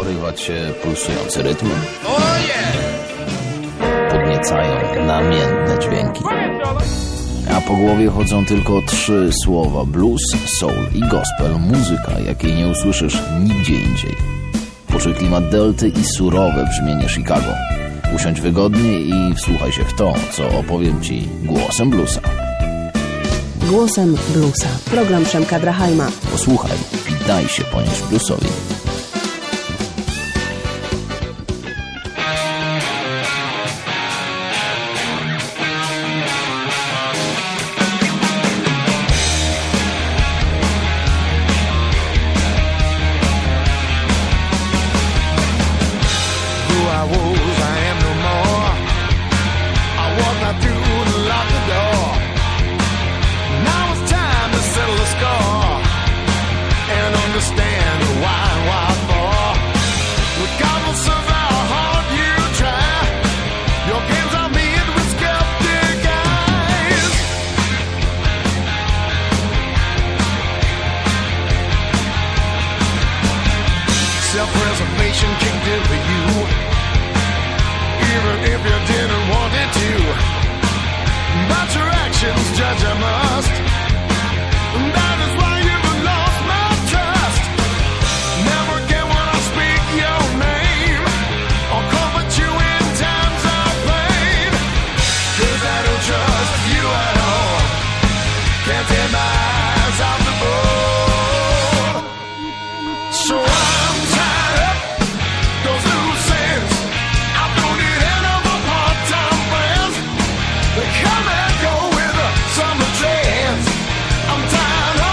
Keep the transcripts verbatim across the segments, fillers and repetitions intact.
porywać się pulsujące rytmy. Podniecają namiętne dźwięki. A po głowie chodzą tylko trzy słowa: blues, soul i gospel. Muzyka, jakiej nie usłyszysz nigdzie indziej. Poczuj klimat delty i surowe brzmienie Chicago. Usiądź wygodnie i wsłuchaj się w to, co opowiem Ci głosem bluesa. Głosem bluesa. Program Przemka Drachajma. Posłuchaj i daj się ponieść bluesowi. Self-preservation kicked in for you, even if you didn't want it to. But your actions judge I must. That is why you've lost my trust. Never again when I speak your name or comfort you in times of pain. 'Cause I don't trust you at all. Can't take my eyes off the ball. So I'm tired of those loose ends. I don't need any of my part-time friends. They come and go with the summer trends. I'm tired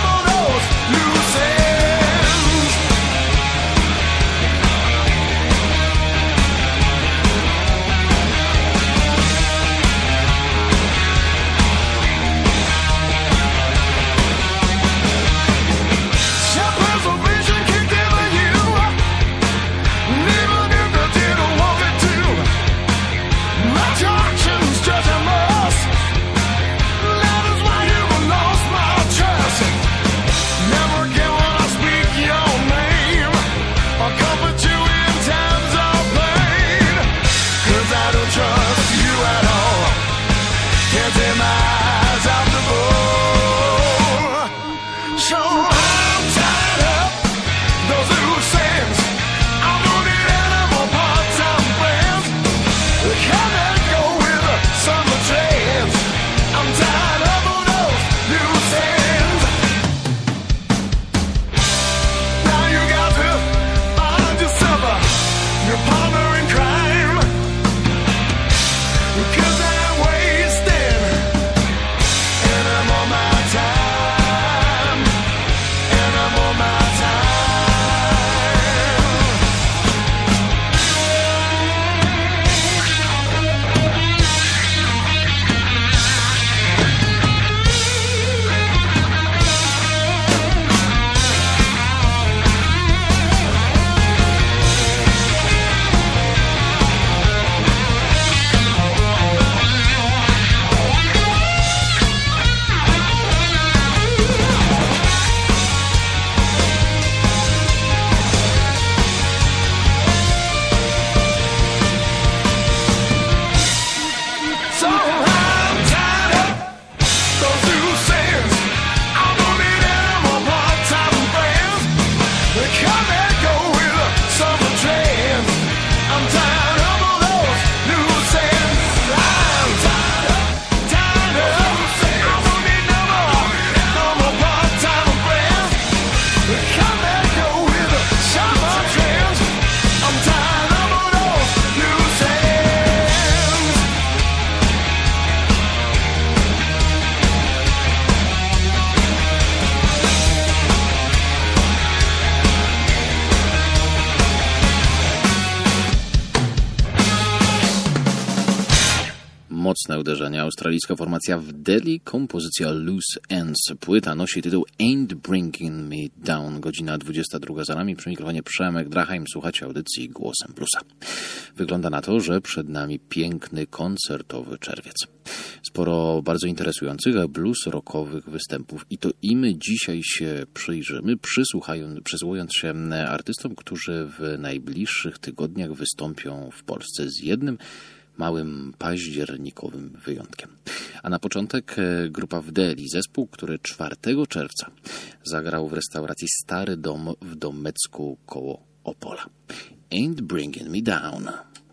mocne uderzenia. Australijska formacja w Delhi, kompozycja Loose Ends. Płyta nosi tytuł Ain't Bringing Me Down. Godzina dwudziesta druga za nami. Przy mikrofonie Przemek Drachheim. Słuchacie audycji Głosem Bluesa. Wygląda na to, że przed nami piękny, koncertowy czerwiec. Sporo bardzo interesujących blues rockowych występów i to i my dzisiaj się przyjrzymy, przysłuchując się artystom, którzy w najbliższych tygodniach wystąpią w Polsce z jednym małym październikowym wyjątkiem. A na początek grupa w Delhi, zespół, który czwartego czerwca zagrał w restauracji Stary Dom w Domecku koło Opola. Ain't Bringing Me Down.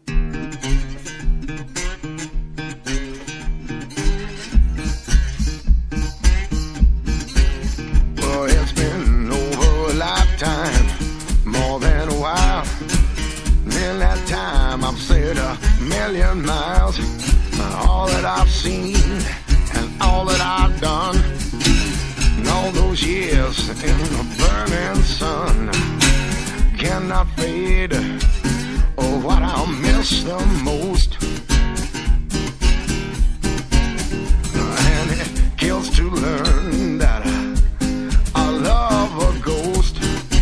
Time, more than a while. In that time I've said a million miles. All that I've seen and all that I've done, and all those years in the burning sun cannot fade. Oh, what I'll miss the most, and it kills to learn that I love a ghost.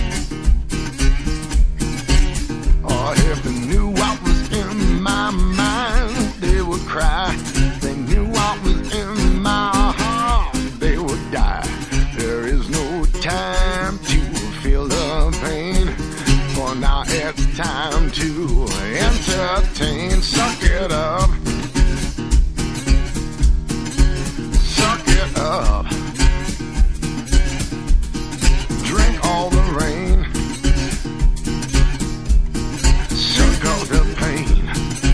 If they knew what was in my mind, they would cry. If they knew what was in my heart, they would die. There is no time to feel the pain, for now it's time to entertain. Suck it up, suck it up. Drink all the rain, of the pain.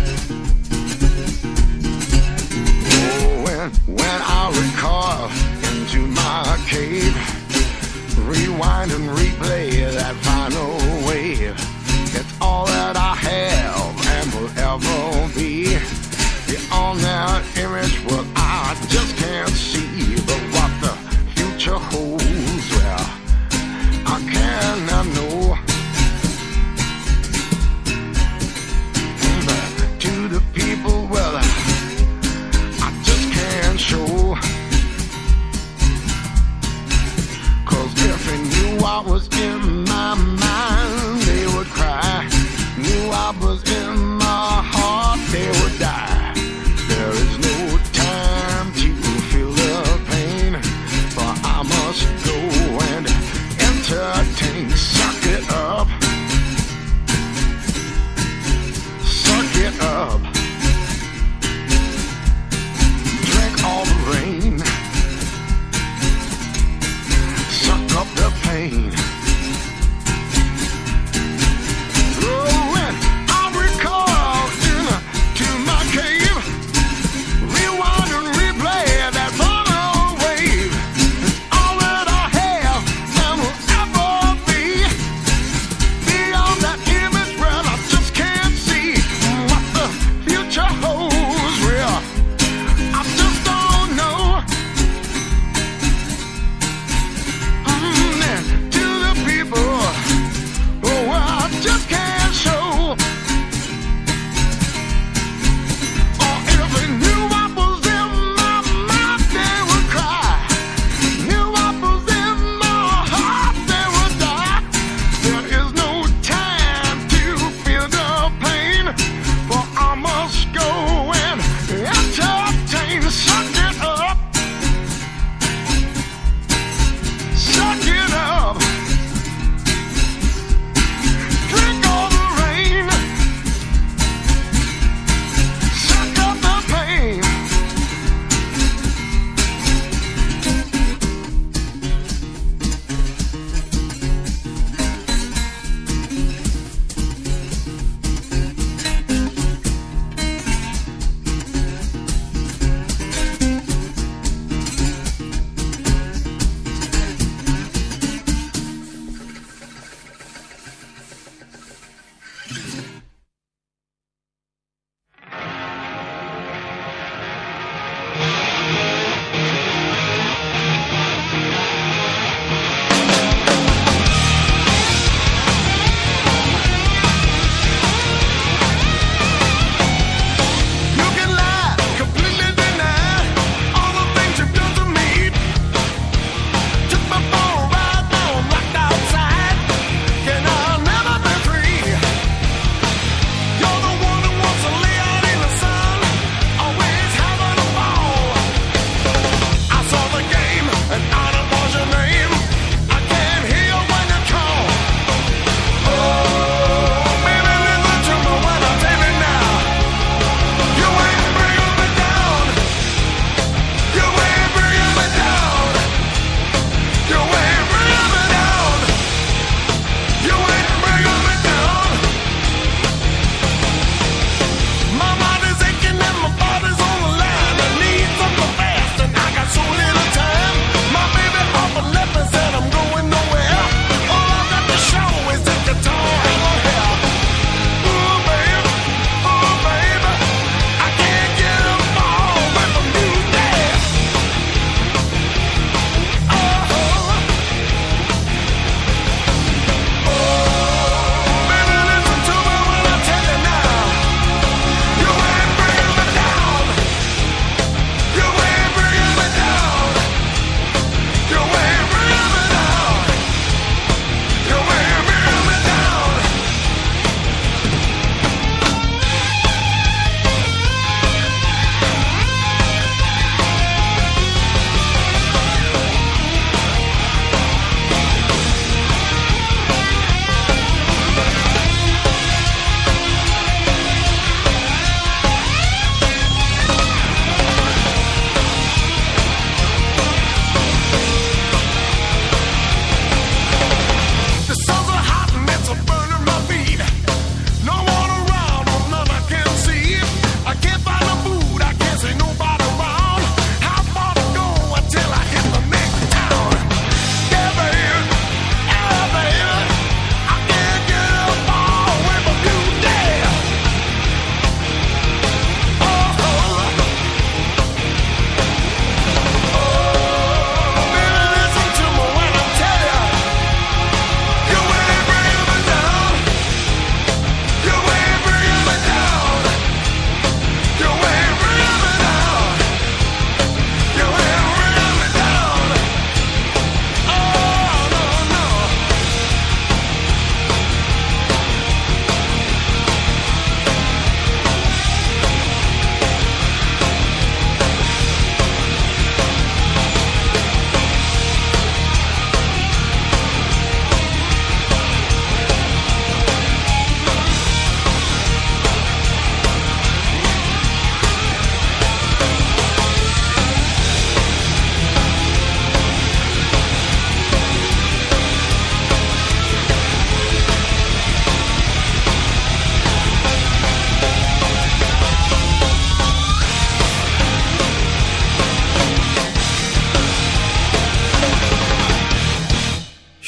Oh, when, when I recoil into my cave, rewind and replay that final wave. It's all that I have and will ever be. Beyond that image, well, I just can't see. But what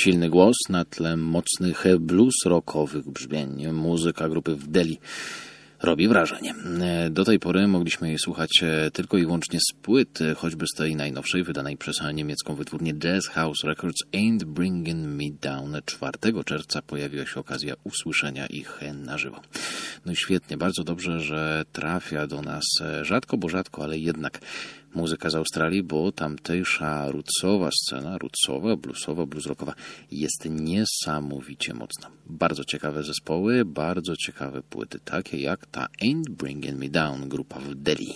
silny głos na tle mocnych blues rockowych brzmień. Muzyka grupy w Delhi robi wrażenie. Do tej pory mogliśmy jej słuchać tylko i wyłącznie z płyt, choćby z tej najnowszej, wydanej przez niemiecką wytwórnię Jazz House Records, Ain't Bringing Me Down. czwartego czerwca pojawiła się okazja usłyszenia ich na żywo. No i świetnie, bardzo dobrze, że trafia do nas rzadko, bo rzadko, ale jednak muzyka z Australii, bo tamtejsza rootsowa scena, rootsowa, bluesowa, bluesrockowa jest niesamowicie mocna. Bardzo ciekawe zespoły, bardzo ciekawe płyty, takie jak ta Ain't Bringing Me Down, grupa w Delhi.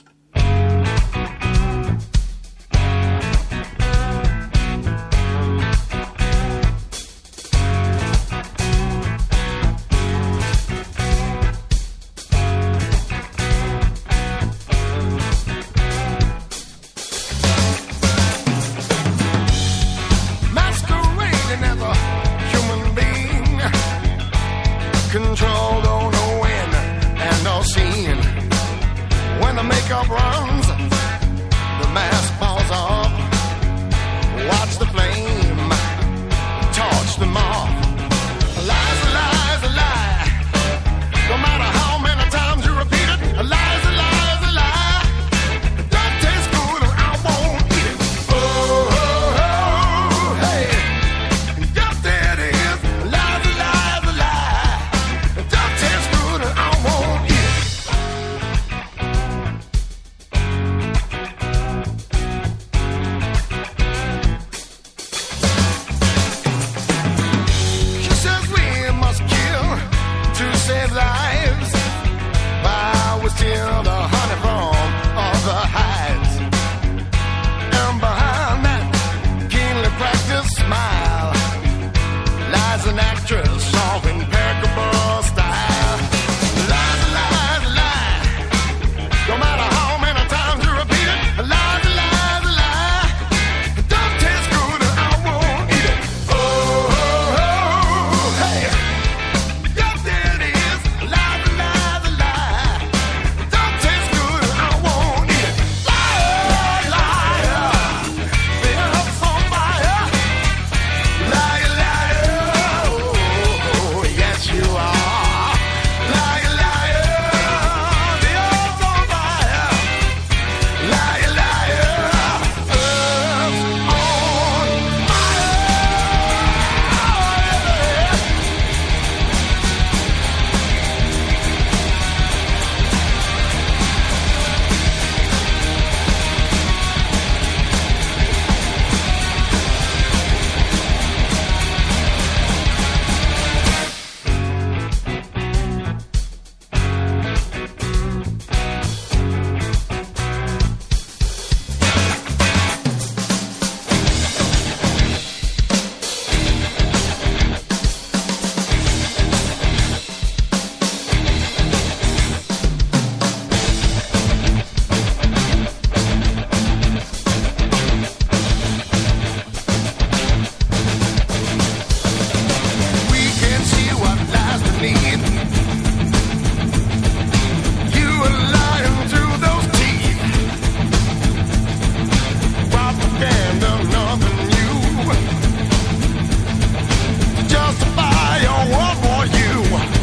Control, don't know when, and no scene. When the makeup runs, the mask falls off. Watch the flame, torch them off. A lie's a lie's a lie. No matter how many times you repeat it, a lie's a lie's a lie. It don't taste good, I won't eat it. Oh, oh, oh, hey. Yes, there it is. A lie's a lie's a lie. It don't taste good, I won't eat it. She says we must kill to save lives. While we steal the honey from all the hives. And behind that keenly practiced smile lies an actress of impeccable style. Lies a lie's a lie. No matter how many times you repeat it, a lie's a lie's a lie. It don't taste good, I won't eat it. Oh, oh, oh, hey. Yes, there it is. A lie's a lie's a lie. It don't taste good, I won't eat it. Liar, liar. The earth's on fire. Liar, liar. Oh, yes, you are. Liar, liar. The earth's on fire. Liar, liar. Earth's on fire. We can see what lies beneath. You are lying through those teeth. Propaganda, nothing new. To justify your World War U.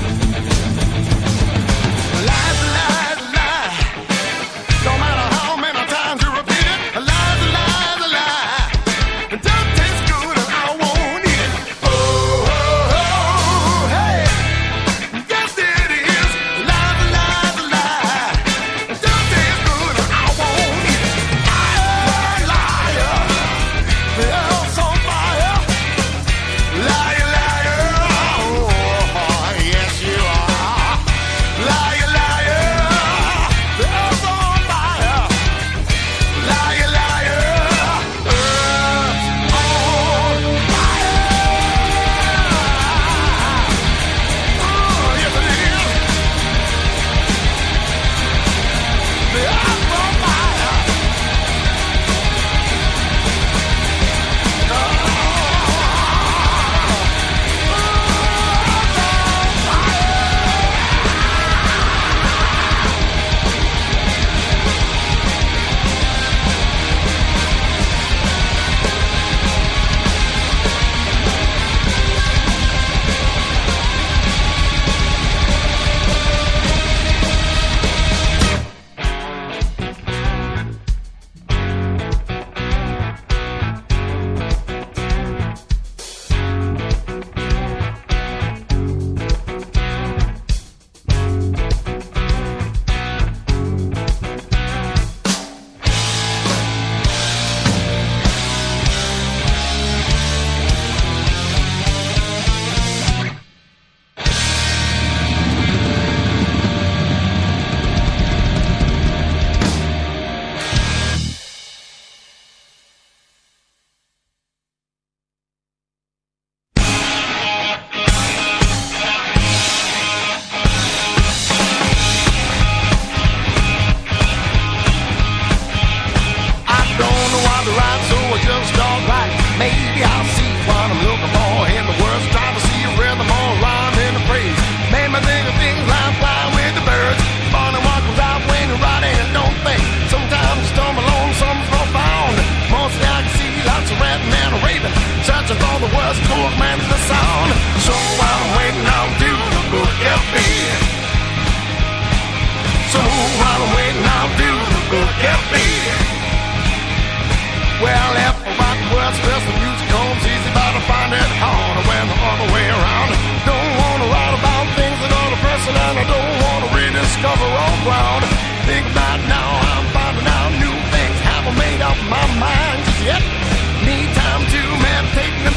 Lies, lies, lies. No matter how many times you repeat it, a lie's a lie's a lie. It don't taste good, I won't eat it. Oh, oh, oh, hey.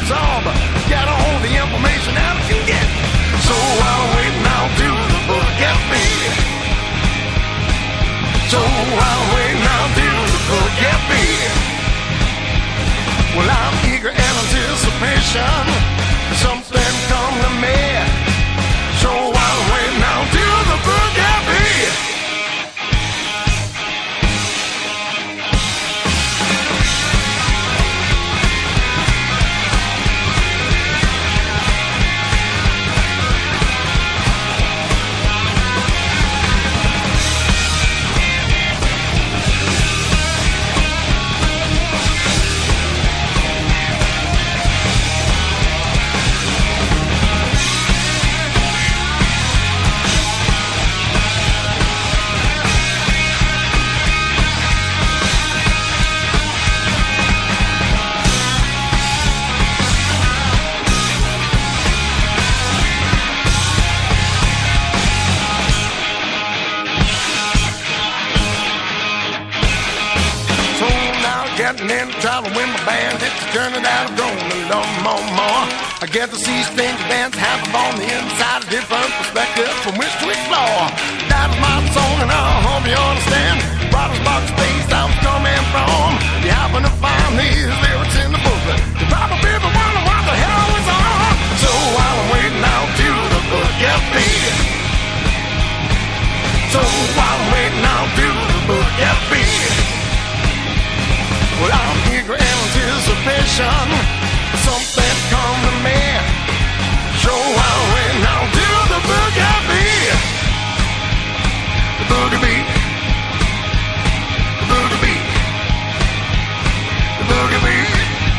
absorb, get all the information out you can get. So while waiting, I'll do the forget me. So while waiting, I'll do the forget me. Well, I'm eager in anticipation. Something come to me. So while waiting, I'll do the forget me. Getting in trouble with my band, it's a journey that I've grown a little more, more. I get to see strange events happen on the inside, a different perspective from which to explore. That's my song and I hope you understand. Brothers box space I was coming from. You happen to find these lyrics in the booklet. You probably wonder what the hell was on. So while I'm waiting, I'll do the forget me. So while I'm waiting, I'll do the forget me. Well, I'm eager in anticipation. Something come to me. So I'll wait and I'll do the boogie beat. The boogie beat. The boogie beat. The boogie beat.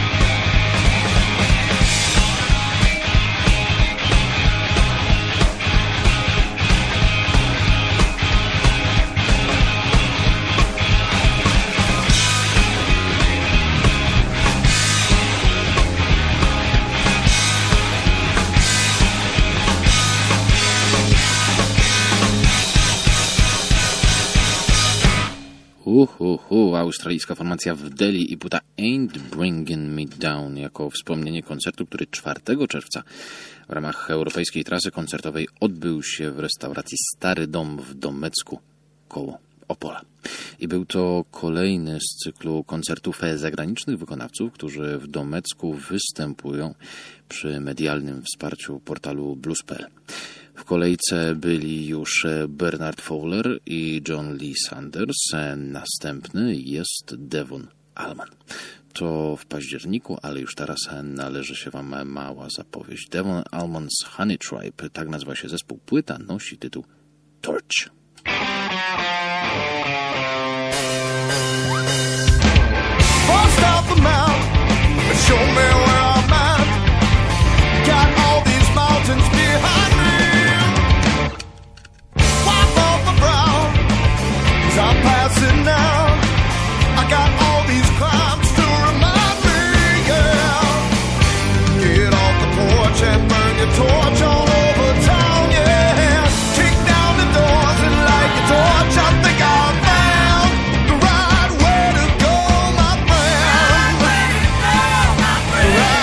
Uhuhu, australijska formacja w Delhi i płyta Ain't Bringing Me Down jako wspomnienie koncertu, który czwartego czerwca w ramach europejskiej trasy koncertowej odbył się w restauracji Stary Dom w Domecku koło Opola. I był to kolejny z cyklu koncertów zagranicznych wykonawców, którzy w Domecku występują przy medialnym wsparciu portalu blues kropka p l. W kolejce byli już Bernard Fowler i John Lee Sanders. Następny jest Devon Allman. To w październiku, ale już teraz należy się Wam mała zapowiedź. Devon Allman's Honey Tribe, tak nazywa się zespół. Płyta nosi tytuł Torch. Bust off the mount and show me where I'm at. Got all these mountains behind me. Wipe off my brow as I'm passing now. I got all these crimes to remind me, yeah. Get off the porch and burn your torch all over town, yeah. Kick down the doors and light your torch. I think I found the right way to go, my friend. The right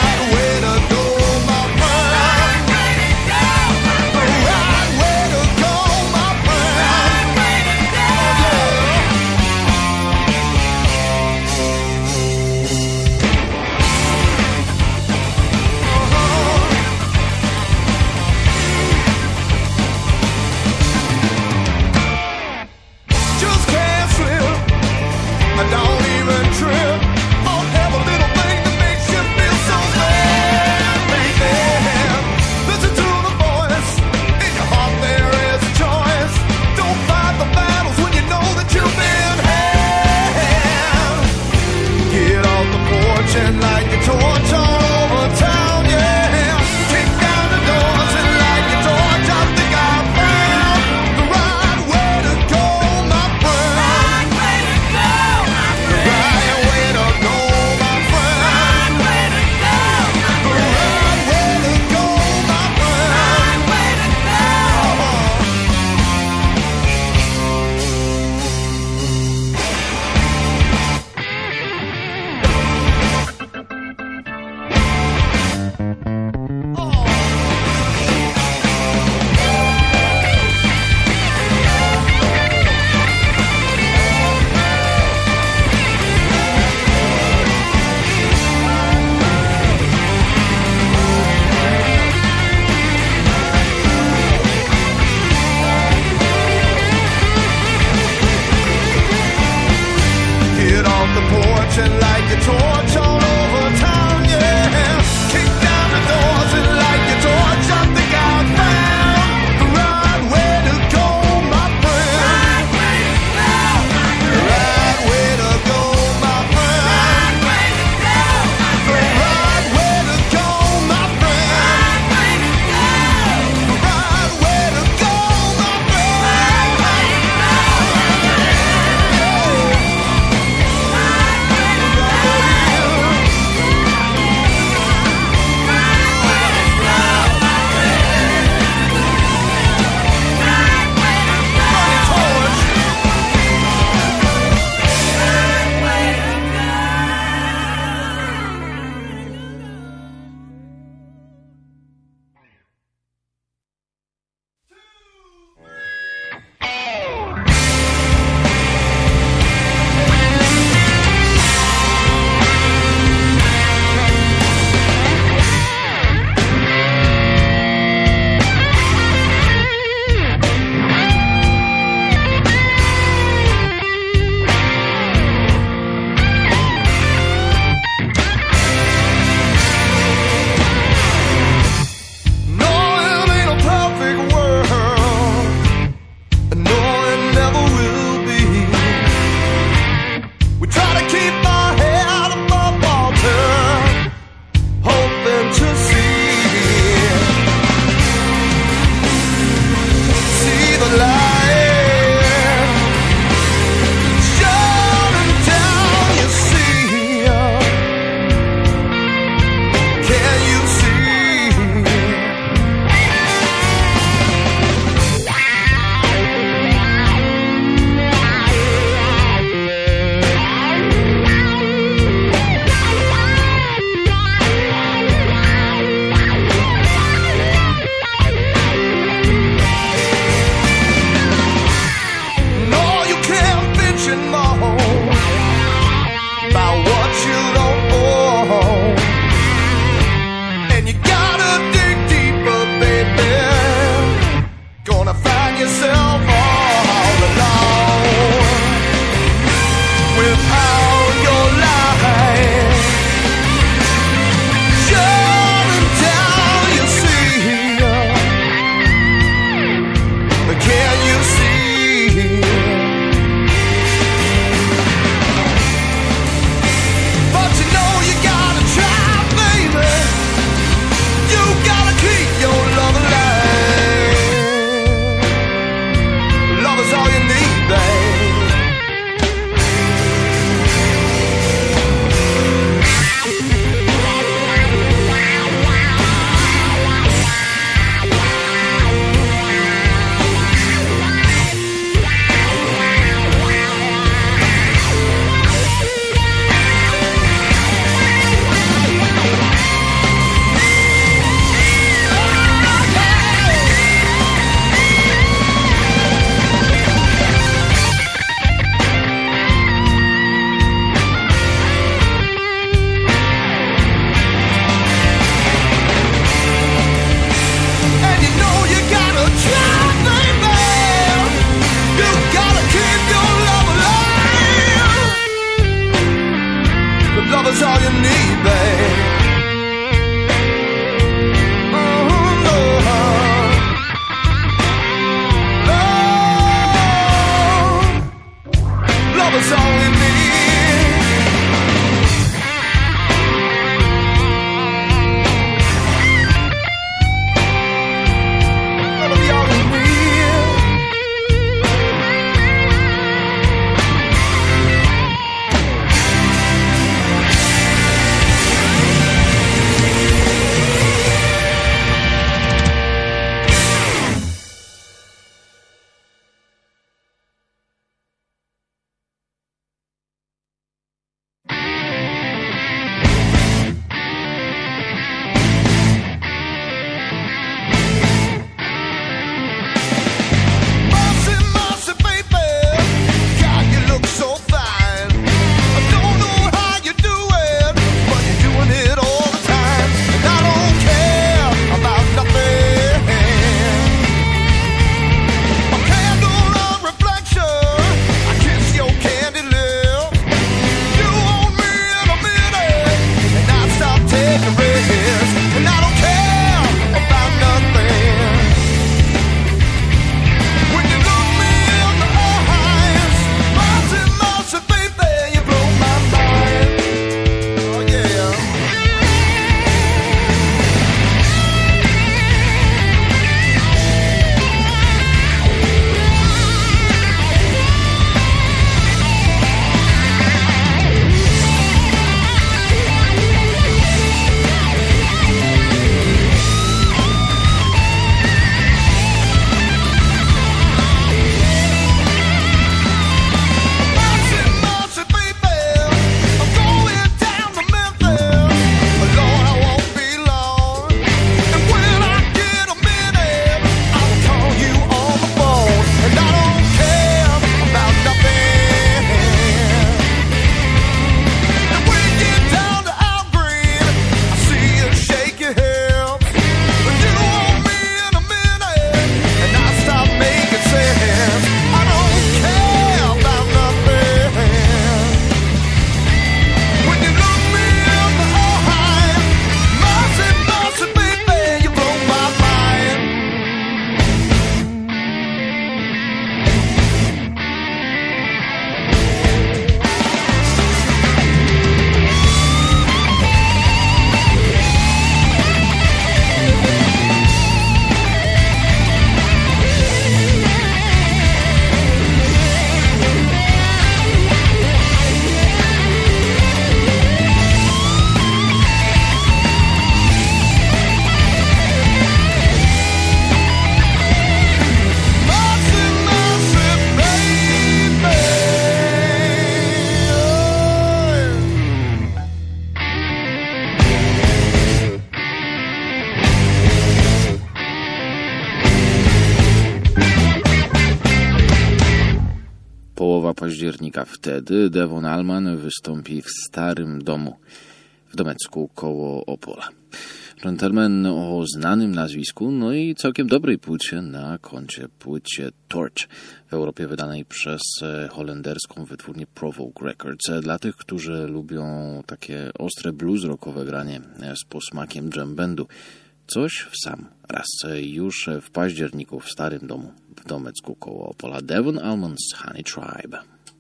października. Wtedy Devon Allman wystąpi w Starym Domu w Domecku koło Opola. Gentleman o znanym nazwisku, no i całkiem dobrej płycie na koncie, płycie Torch, w Europie wydanej przez holenderską wytwórnię Provoke Records. Dla tych, którzy lubią takie ostre blues rockowe granie z posmakiem jam bandu, coś w sam raz. Już w październiku w Starym Domu w Domecku koło Opola. Devon Allman's Honey Tribe.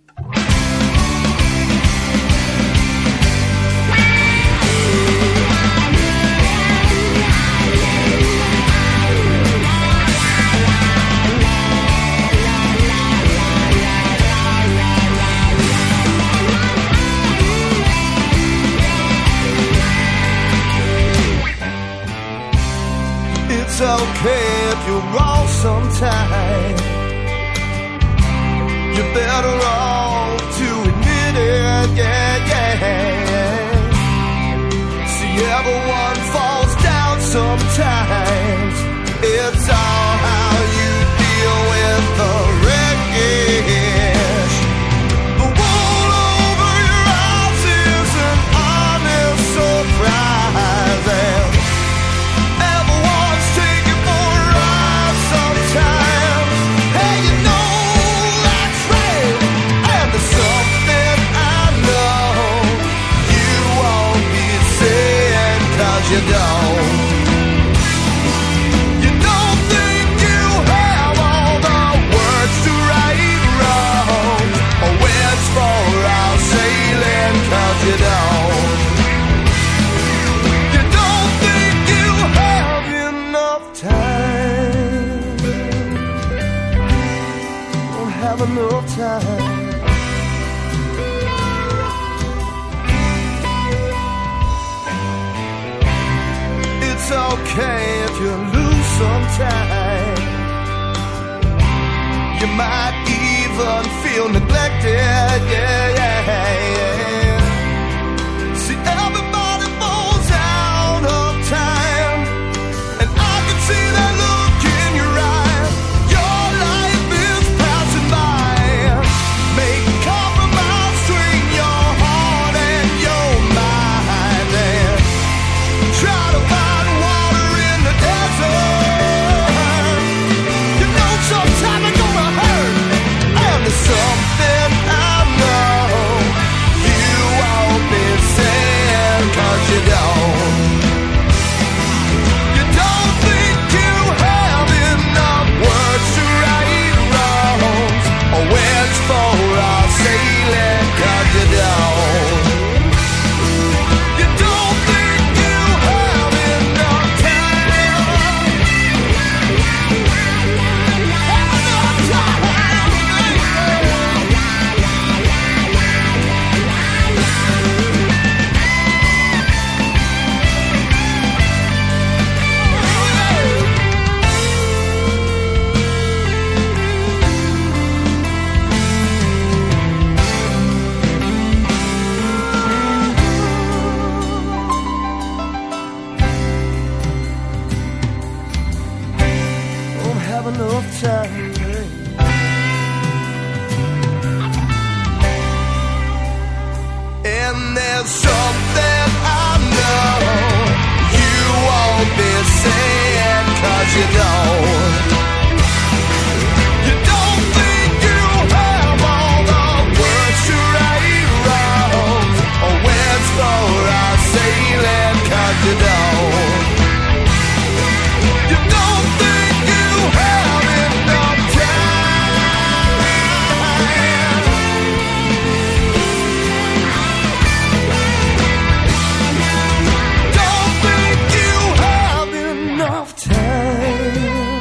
It's okay if you're wrong sometime. You're better off to admit it, yeah, yeah. See, everyone falls down sometimes. It's all how you deal with the wreckage. The wool over your eyes is an honest surprise. And everyone's taking for a ride sometimes. Hey, you know that's right. And there's something I know you won't be saying 'cause you don't. You don't think you have all the words to right wrongs, or wins for our sailing 'cause you don't. You don't think you have enough time. Don't have enough time. It's okay if you lose some time. You might even feel neglected, yeah, yeah, yeah. See, everybody falls out of time, and I can see that look in your eye. Your life is passing by. Make a compromise between your heart and your mind, and try to find water in the desert. You know sometime it's gonna hurt, and there's something I know you won't be saying 'cause you don't. You don't think you have enough words to right wrongs, or winds for our sailing 'cause you don't. You don't think you have enough time. Enough time. Don't have enough time. And there's something I know you won't be saying 'cause you don't. You don't think you have all the words to right wrongs, or winds for our sailing 'cause you don't. You don't think you have enough time. Don't think you have enough time.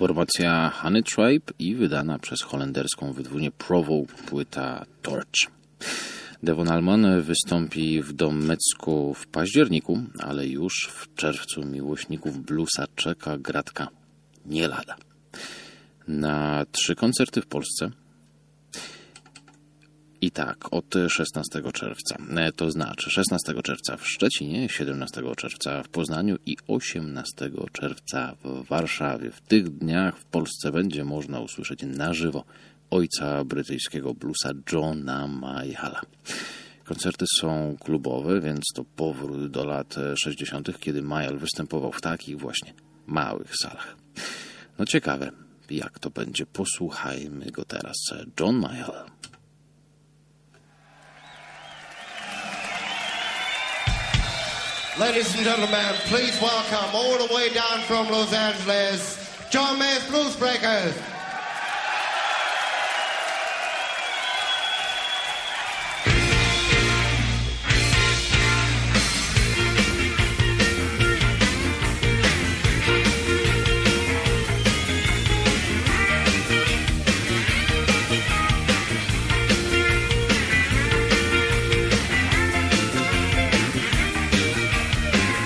Formacja Honey Tribe i wydana przez holenderską wytwórnię Provo płyta Torch. Devon Allman wystąpi w Domecku w październiku, ale już w czerwcu miłośników bluesa czeka gratka nie lada. Na trzy koncerty w Polsce. I tak, od szesnastego czerwca, to znaczy szesnastego czerwca w Szczecinie, siedemnastego czerwca w Poznaniu i osiemnastego czerwca w Warszawie. W tych dniach w Polsce będzie można usłyszeć na żywo ojca brytyjskiego bluesa Johna Mayalla. Koncerty są klubowe, więc to powrót do lat sześćdziesiątych, kiedy Mayall występował w takich właśnie małych salach. No ciekawe, jak to będzie. Posłuchajmy go teraz. John Mayall. Ladies and gentlemen, please welcome all the way down from Los Angeles, John Mayall's Blues Breakers.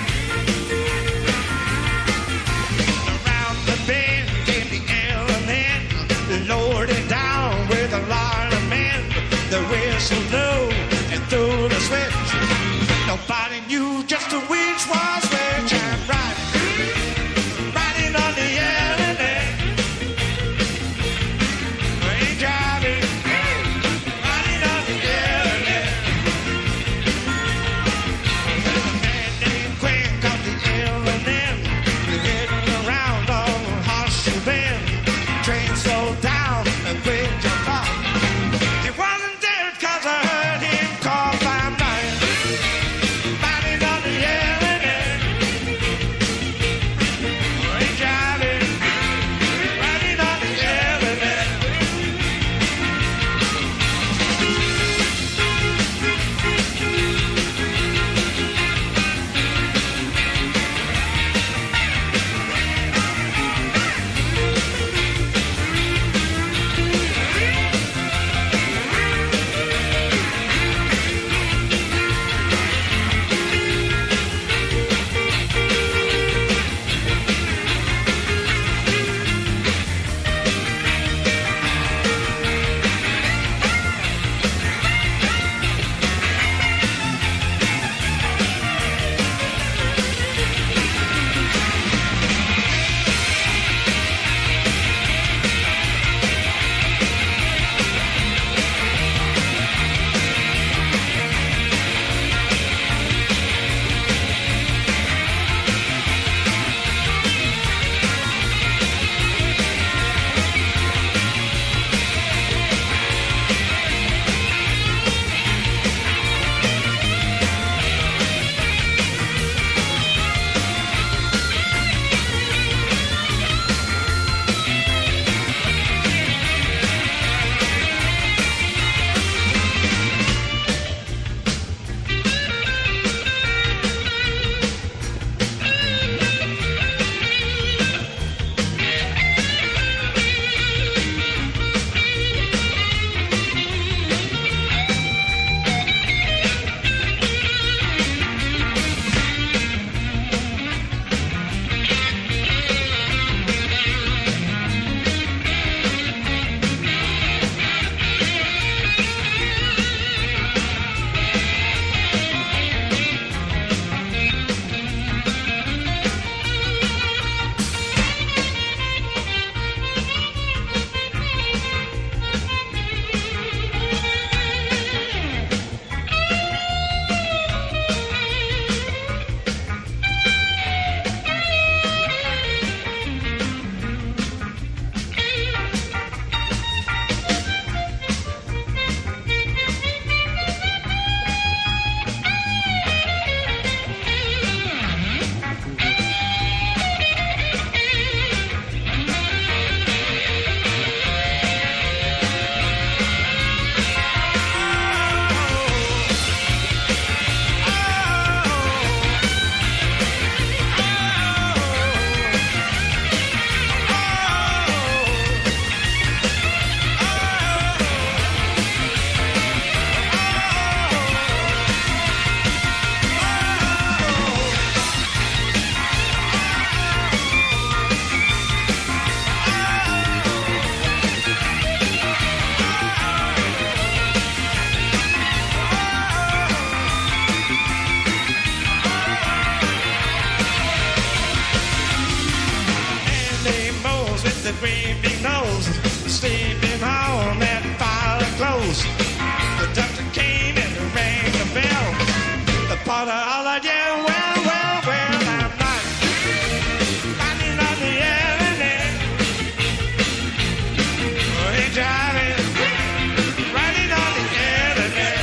Around the bend in the L and great big nose, sleeping on that fire clothes. The doctor came and rang the bell. The potter hollered, yeah, well, well, well, I'm not riding on the avenue. Oh, hey, driving, riding on the avenue.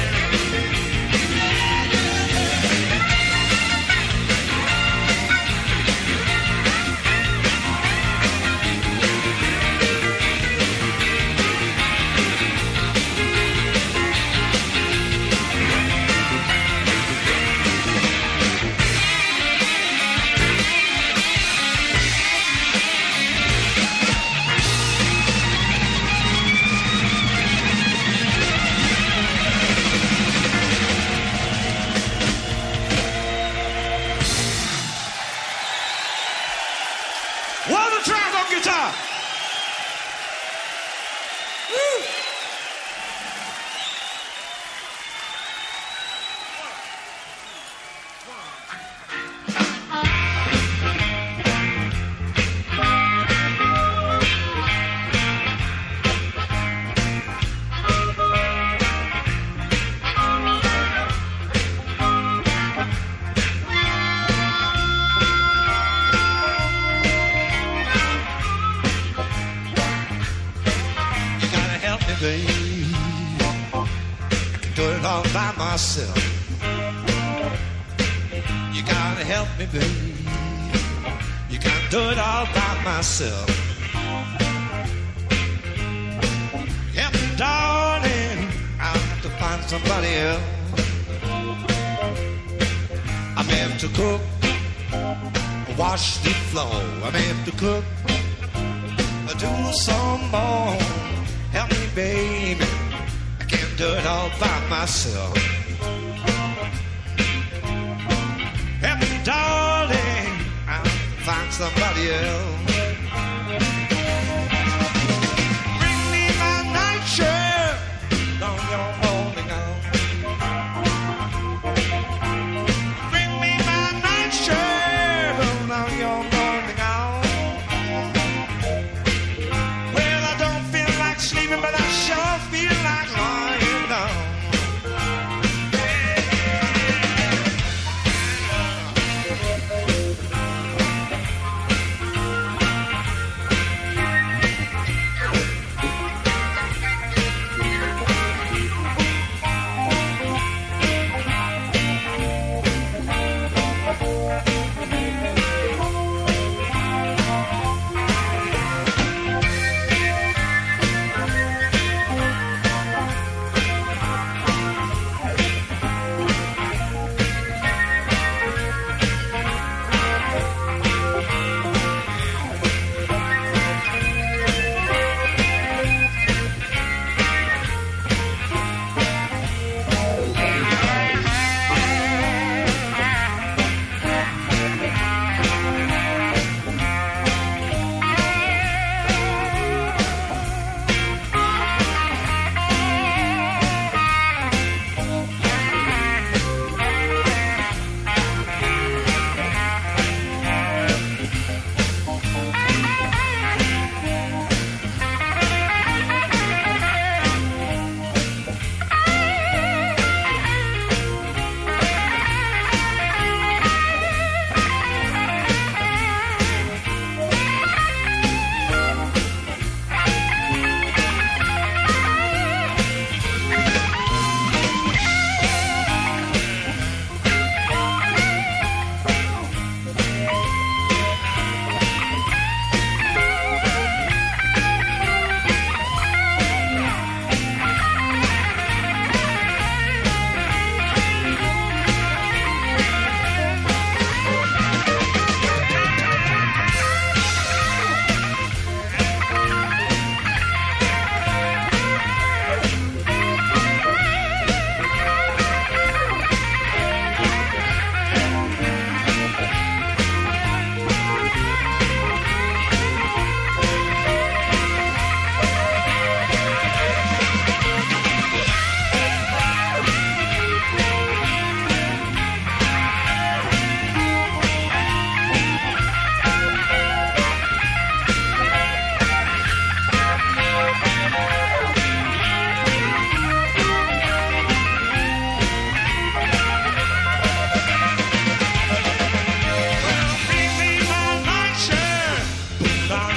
Myself. You gotta help me, baby. You can't do it all by myself. Help me, darling. I'll have to find somebody else. I may have to cook, wash the floor. I may have to cook, do some more. Help me, baby. I can't do it all by myself. Help me, darling, I'll find somebody else. Bring me my nightshirt on your morning gown. Bring me my nightshirt on your morning gown. Well, I don't feel like sleeping, but I sure feel like lying down.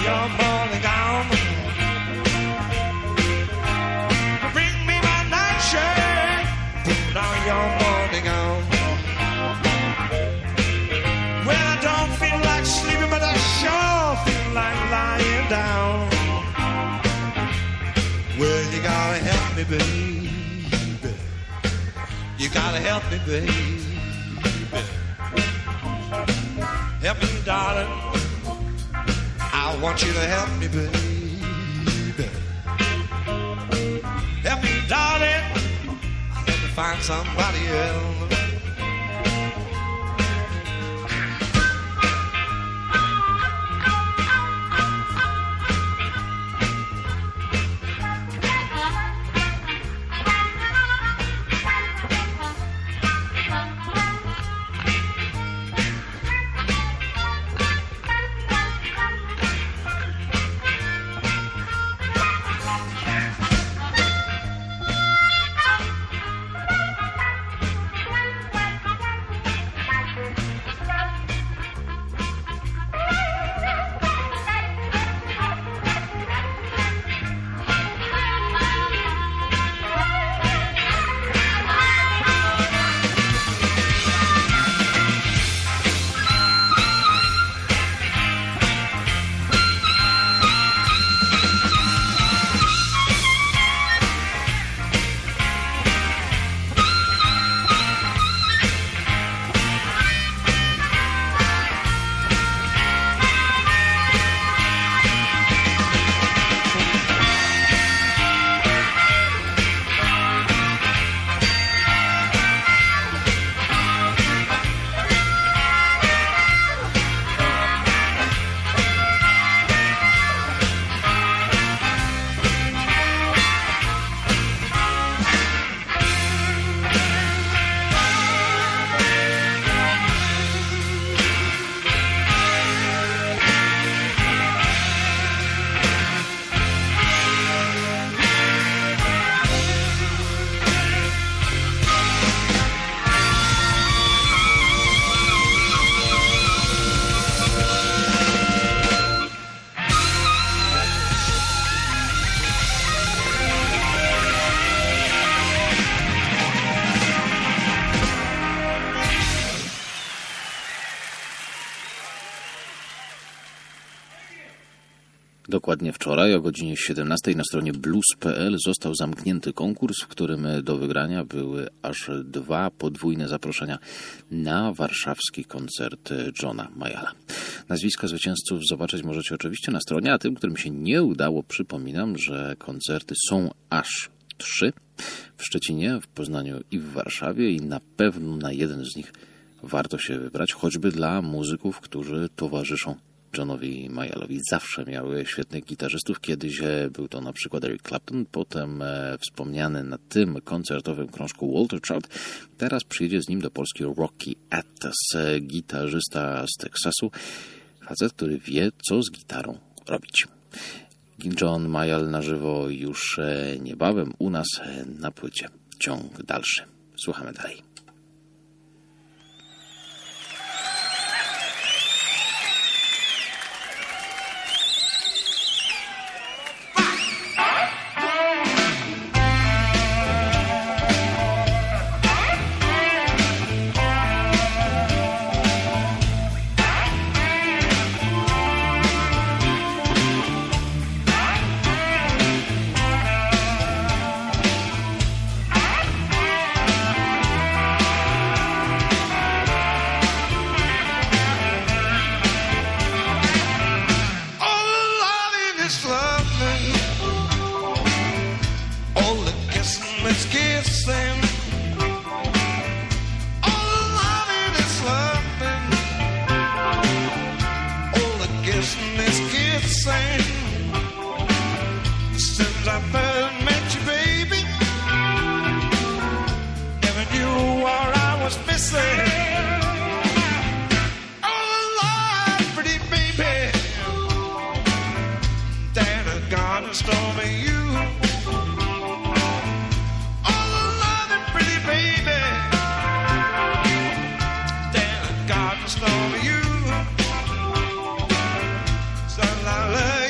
your morning gown. Bring me my nightshirt, put on your morning gown. Well, I don't feel like sleeping, but I sure feel like lying down. Well, you gotta help me, baby. You gotta help me, baby. Help me, darling. I want you to help me, baby. Help me, darling. Let me find somebody else. Dokładnie wczoraj o godzinie siedemnastej na stronie blues kropka p l został zamknięty konkurs, w którym do wygrania były aż dwa podwójne zaproszenia na warszawski koncert Johna Mayalla. Nazwiska zwycięzców zobaczyć możecie oczywiście na stronie, a tym, którym się nie udało, przypominam, że koncerty są aż trzy w Szczecinie, w Poznaniu i w Warszawie i na pewno na jeden z nich warto się wybrać, choćby dla muzyków, którzy towarzyszą Johnowi Mayallowi. Zawsze miały świetnych gitarzystów. Kiedyś był to na przykład Eric Clapton, potem e, wspomniany na tym koncertowym krążku Walter Trout. Teraz przyjedzie z nim do Polski Rocky Attas, gitarzysta z Teksasu. Facet, który wie, co z gitarą robić. John Mayall na żywo już e, niebawem u nas e, na płycie. Ciąg dalszy. Słuchamy dalej. Love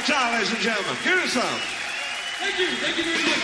guitar, ladies and gentlemen. Give it some. Thank you. Thank you very much.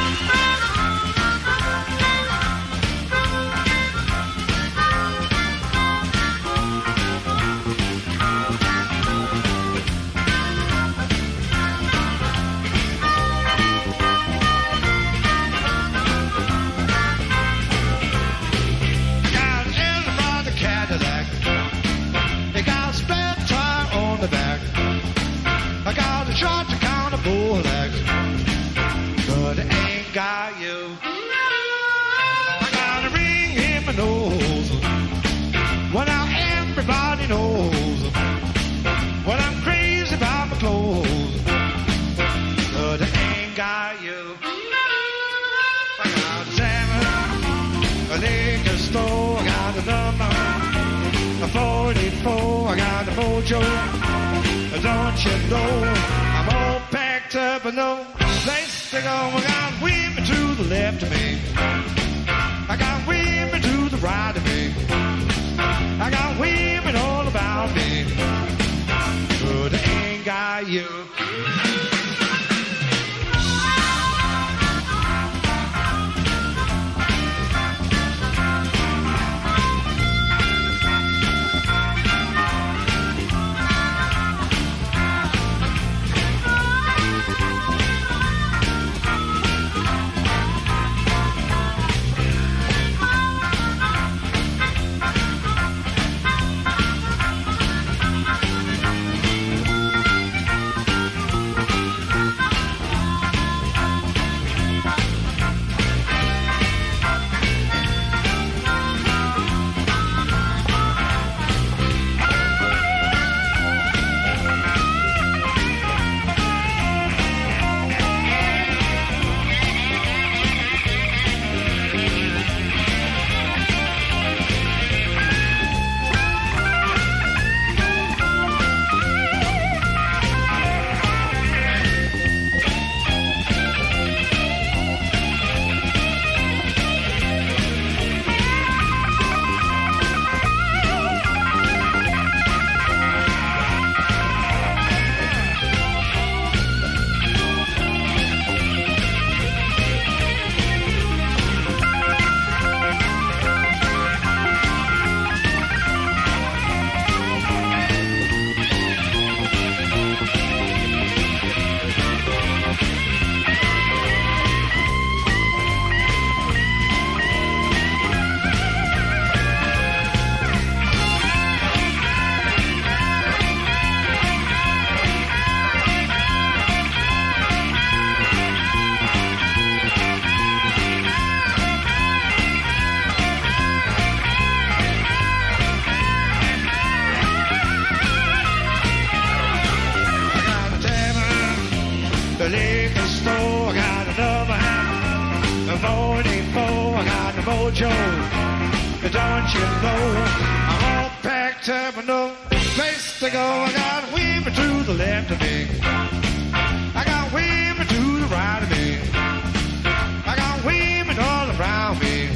Got you. I gotta ring in my nose. Well, now everybody knows. Well, I'm crazy about my clothes. But I ain't got you. I got salmon, a liquor store. I got a number, a forty-four. I got a mojo. Don't you know I'm all packed up and no place to go. I got women to the left of me. I got women to the right of me. I got women all about me. But I ain't got you. The liquor store, I got another hand. The forty-four, I got the mojo. Don't you know I'm all packed up and no place to go. I got women to the left of me. I got women to the right of me. I got women all around me.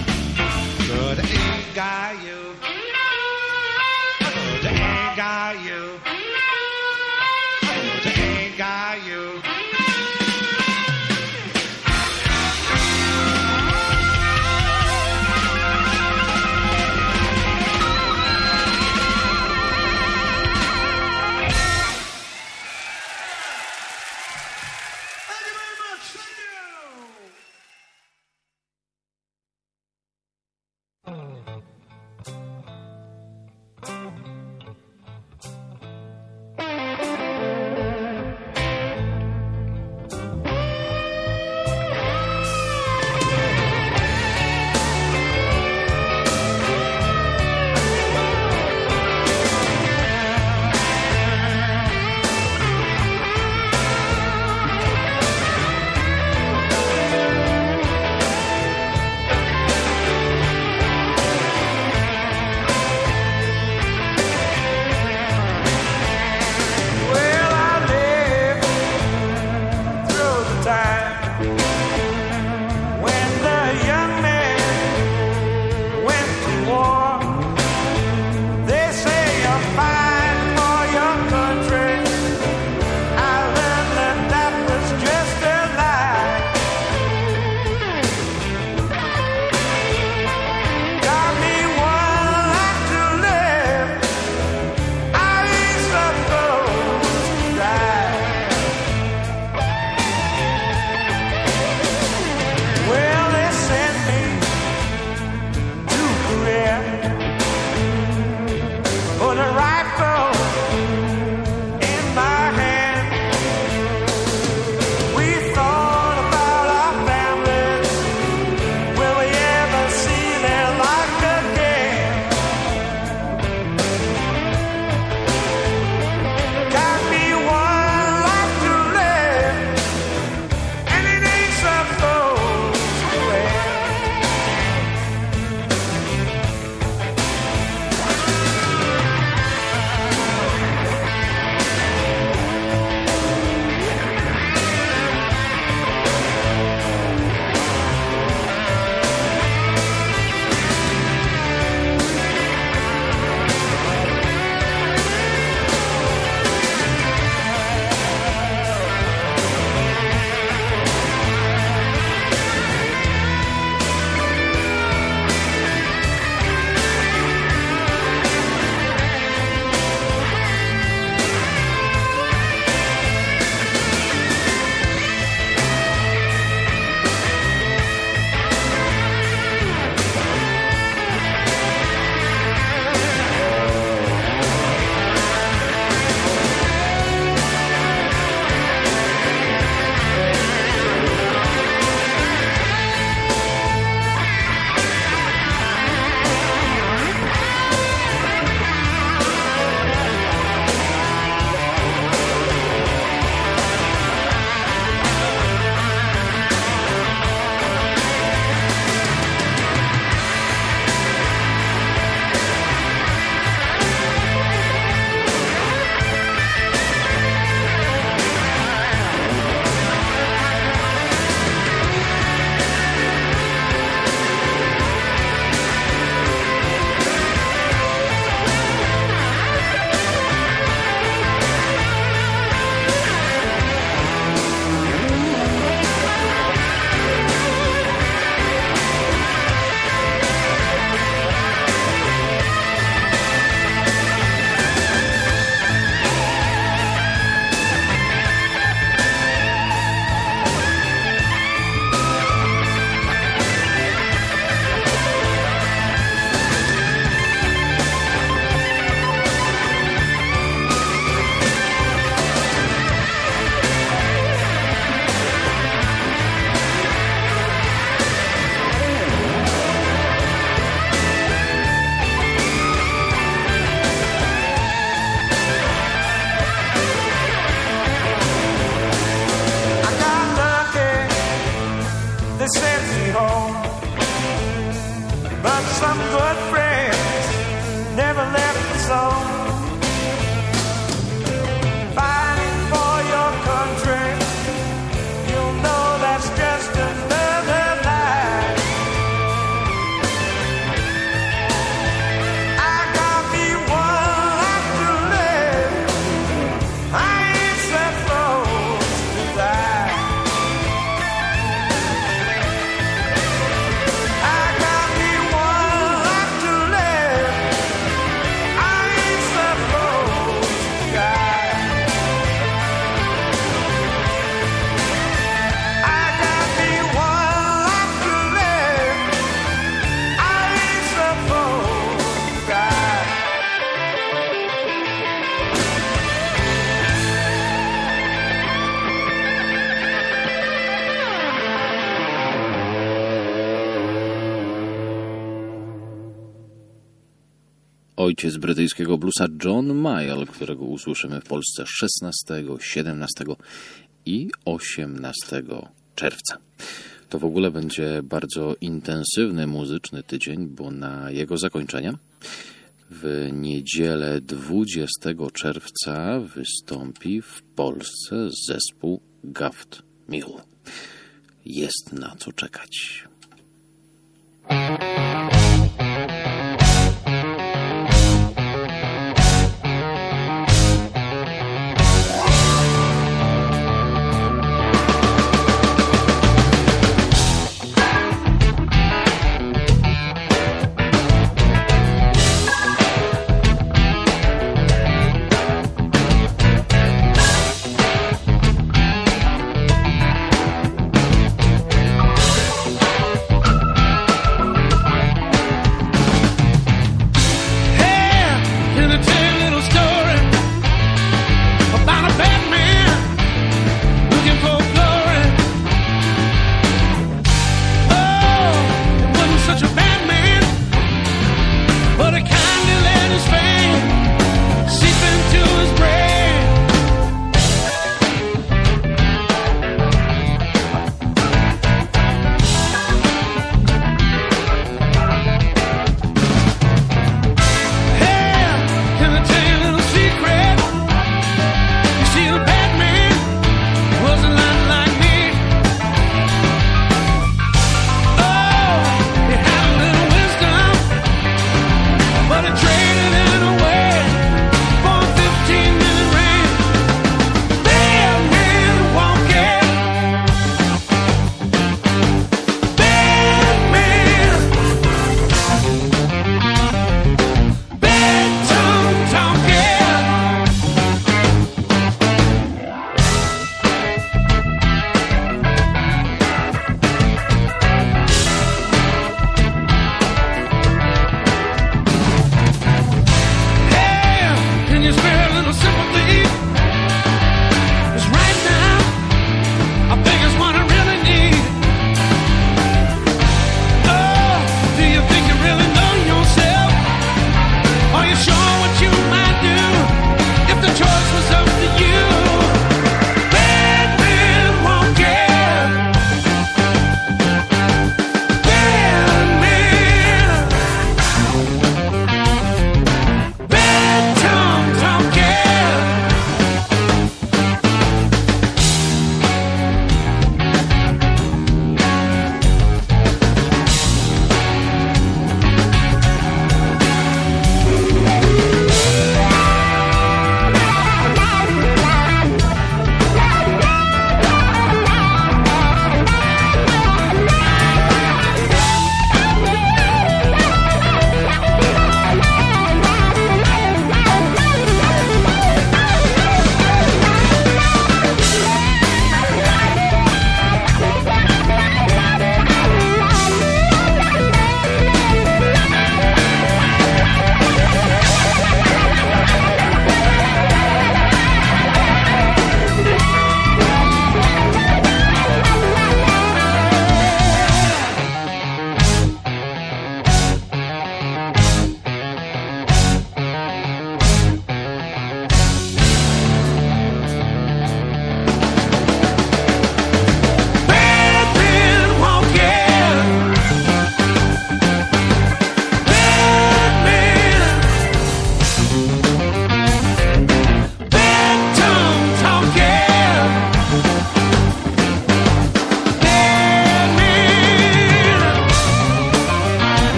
But I ain't got you. But I ain't got you. But I ain't got you. Ojciec brytyjskiego bluesa John Mayall, którego usłyszymy w Polsce szesnastego, siedemnastego i osiemnastego czerwca. To w ogóle będzie bardzo intensywny muzyczny tydzień, bo na jego zakończenie w niedzielę dwudziestego czerwca wystąpi w Polsce zespół Gaft Mule. Jest na co czekać. Thank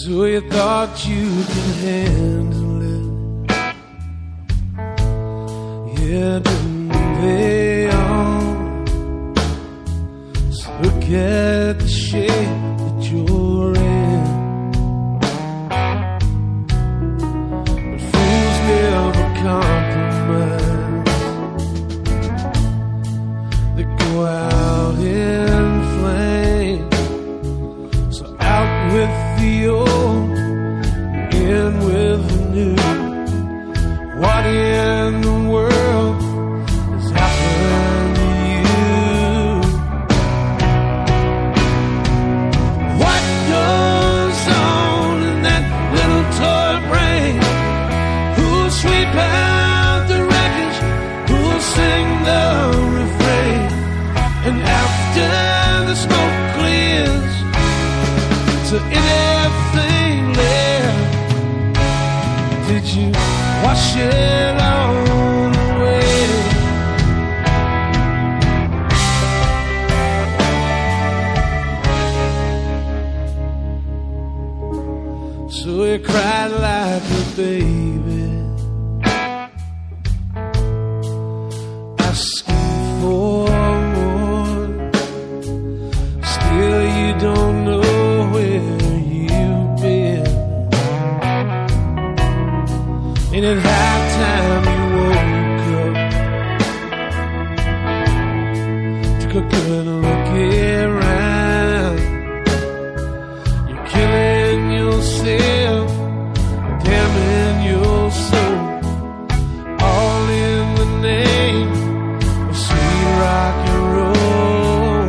So you thought you could handle it. Yeah, didn't they all? So look at the shape that you're in. But fools never compromise. They go out in flames. So out with the old, in with the new. What in the world has happened to you? What goes on in that little toy brain? Who'll sweep out the wreckage? Who'll sing the refrain? And after the smoke clears, so anything left, did you wash it all away? So he cried like a baby, asking for more. Still you don't know where you've been. And at half time you woke up, took a good look around. You're killing yourself, damning your soul, all in the name of sweet rock and roll.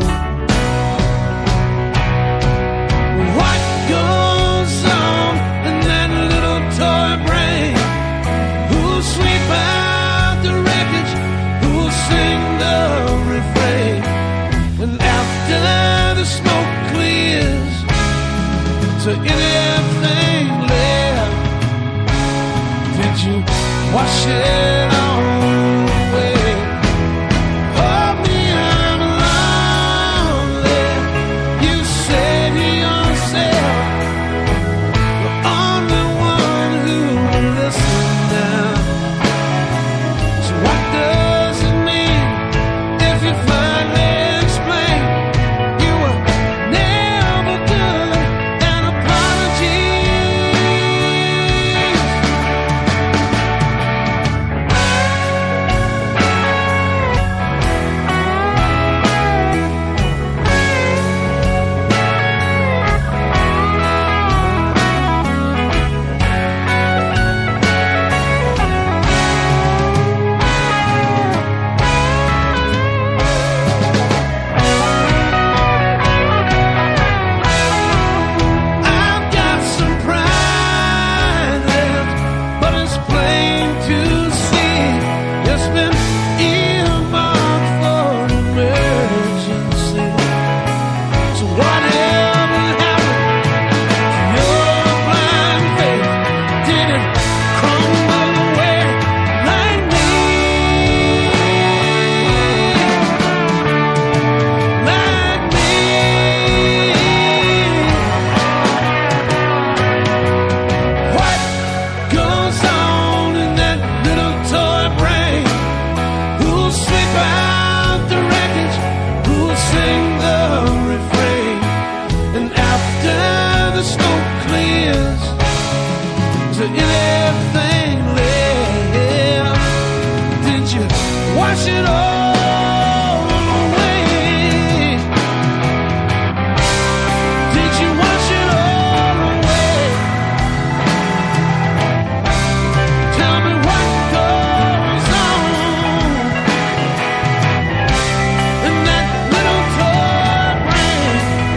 What goes on in that little toy brain? Who'll sweep out the wreckage? Who'll sing the refrain? And after the smoke clears, so anything left, did you wash it all away? Hold me, I'm lonely. You say to yourself, the only one who will listen now. So what does it mean if you finally explain you were never good at apologies? I've got some pride left, but it's plain to see it's been earmarked for emergency. So whatever happened to your blind faith? Did it crumble away like me? Like me. What goes on in that little toy brain? Who'll sweep out the wreckage? Who'll sing the refrain? And after the smoke clears, so anything left, did you wash it all away? Did you wash it all away? Tell me what goes on in that little toy brain.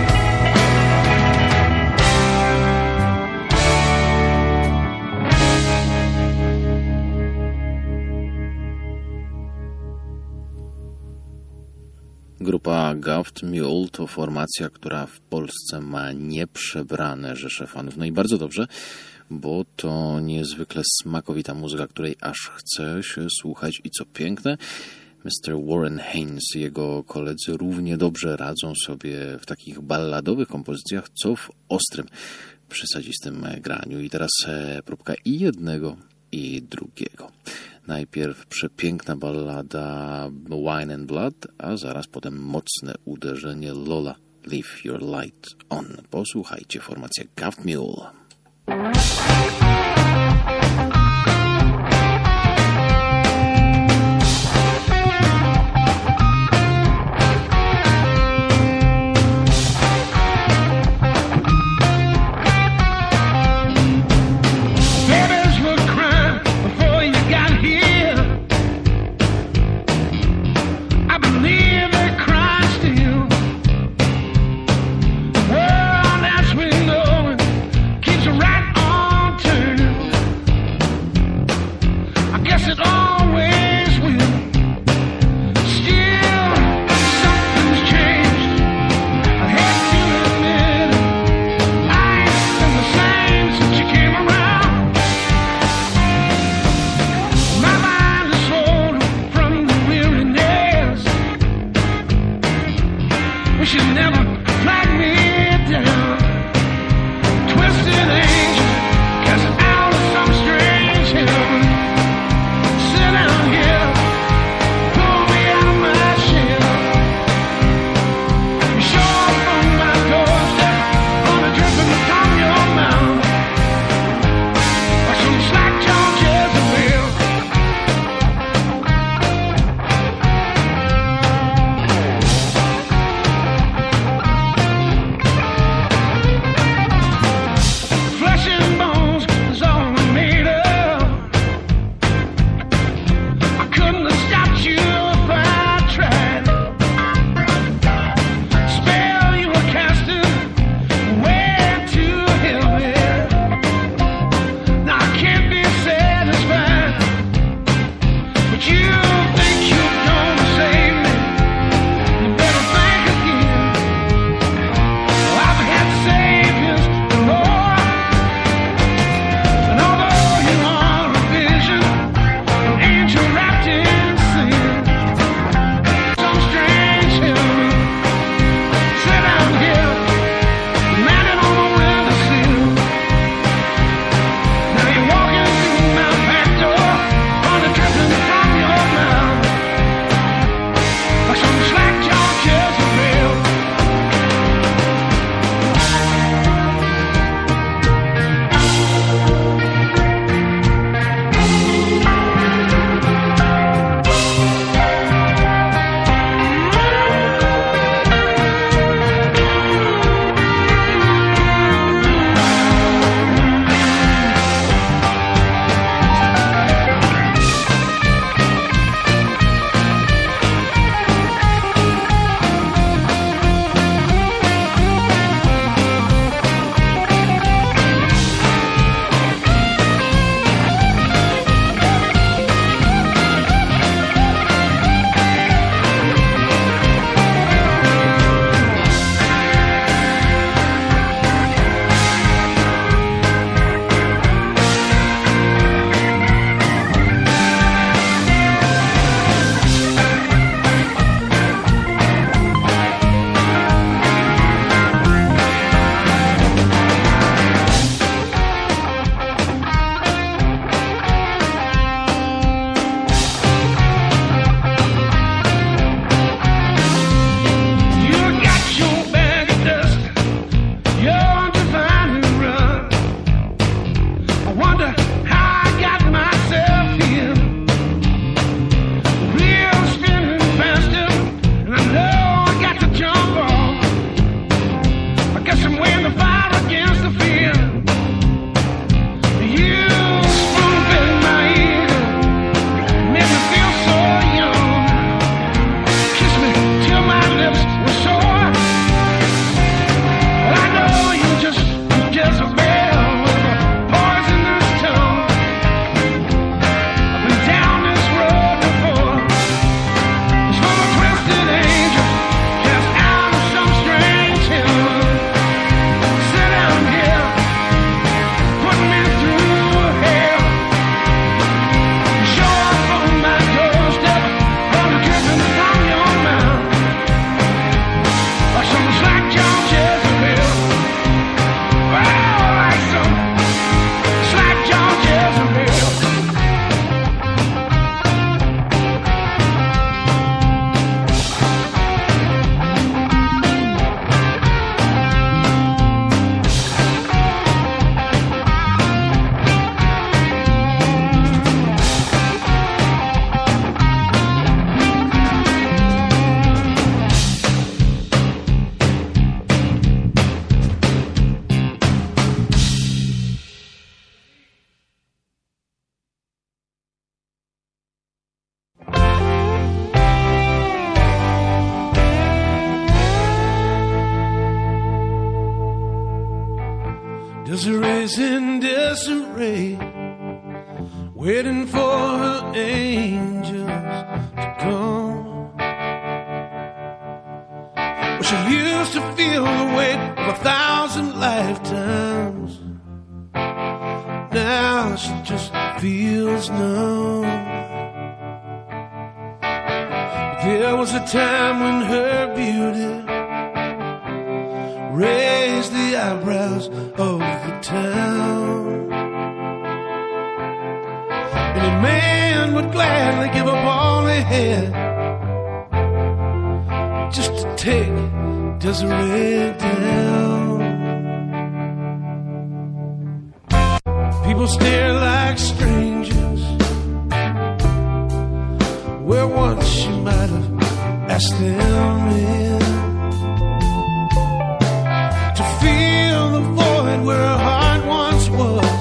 Grupa Gaffed Mule to formacja, która w Polsce ma nieprzebrane rzesze fanów. No i bardzo dobrze, bo to niezwykle smakowita muzyka, której aż chce się słuchać i co piękne, mister Warren Haynes i jego koledzy równie dobrze radzą sobie w takich balladowych kompozycjach, co w ostrym przy sadzistym graniu. I teraz próbka i jednego, i drugiego. Najpierw przepiękna ballada Wine and Blood, a zaraz potem mocne uderzenie Lola, Leave Your Light On. Posłuchajcie, formacja Gaff Mule. Thank Desiree's in disarray, waiting for her angels to come. Well, she used to feel the weight of a thousand lifetimes. Now she just feels numb. There was a time when her beauty raised the eyebrows of the town. Any man would gladly give up all he had just to take Desiree down. People stare like strangers where once she might have asked them in. To feel the void where her heart once was,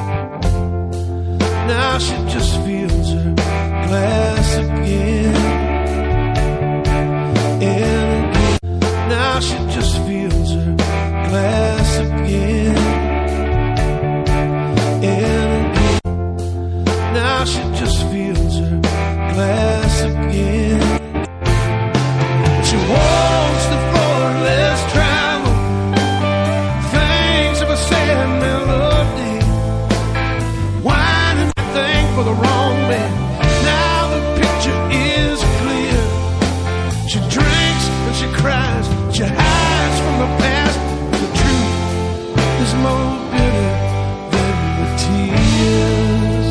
now she just feels her glass again and again. Now she just feels her glass again and again. Now she just feels her glass again. She walks the floor less traveled, thinks of a sad melody, whining thing for the wrong man. Now the picture is clear. She drinks and she cries, she hides from the past. The truth is more bitter than the tears.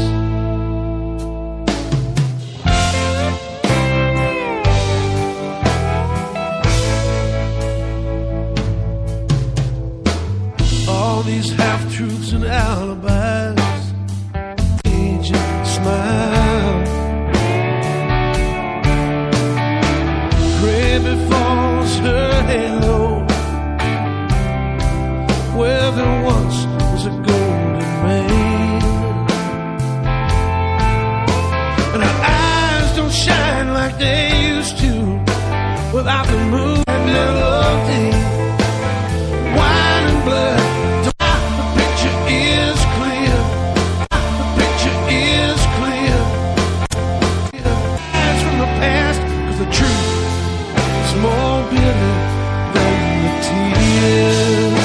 All these half-truths and alibis, agent smile. Gravy falls her halo where there once was a golden main, and her eyes don't shine like they used to without the moon and melody, wine and blood. The picture is clear. The picture is clear. Eyes from the past, 'cause the truth is more bitter than the tears.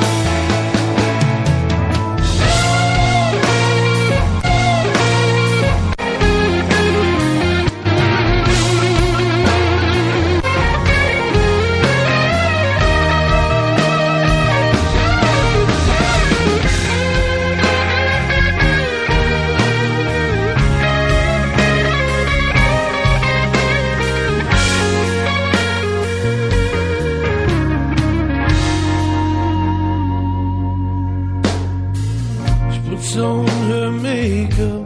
Puts on her makeup,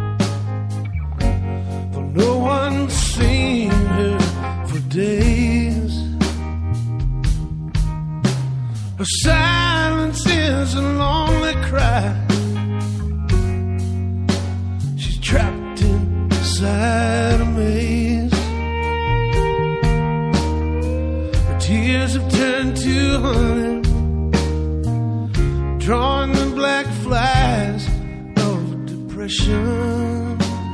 for no one's seen her for days. Her silence is a lonely cry. She's trapped inside a maze. Her tears have turned to honey, drawing the black flies of depression.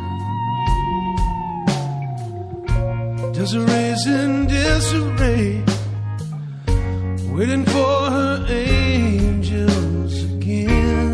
Desiree's in disarray, waiting for her angels again.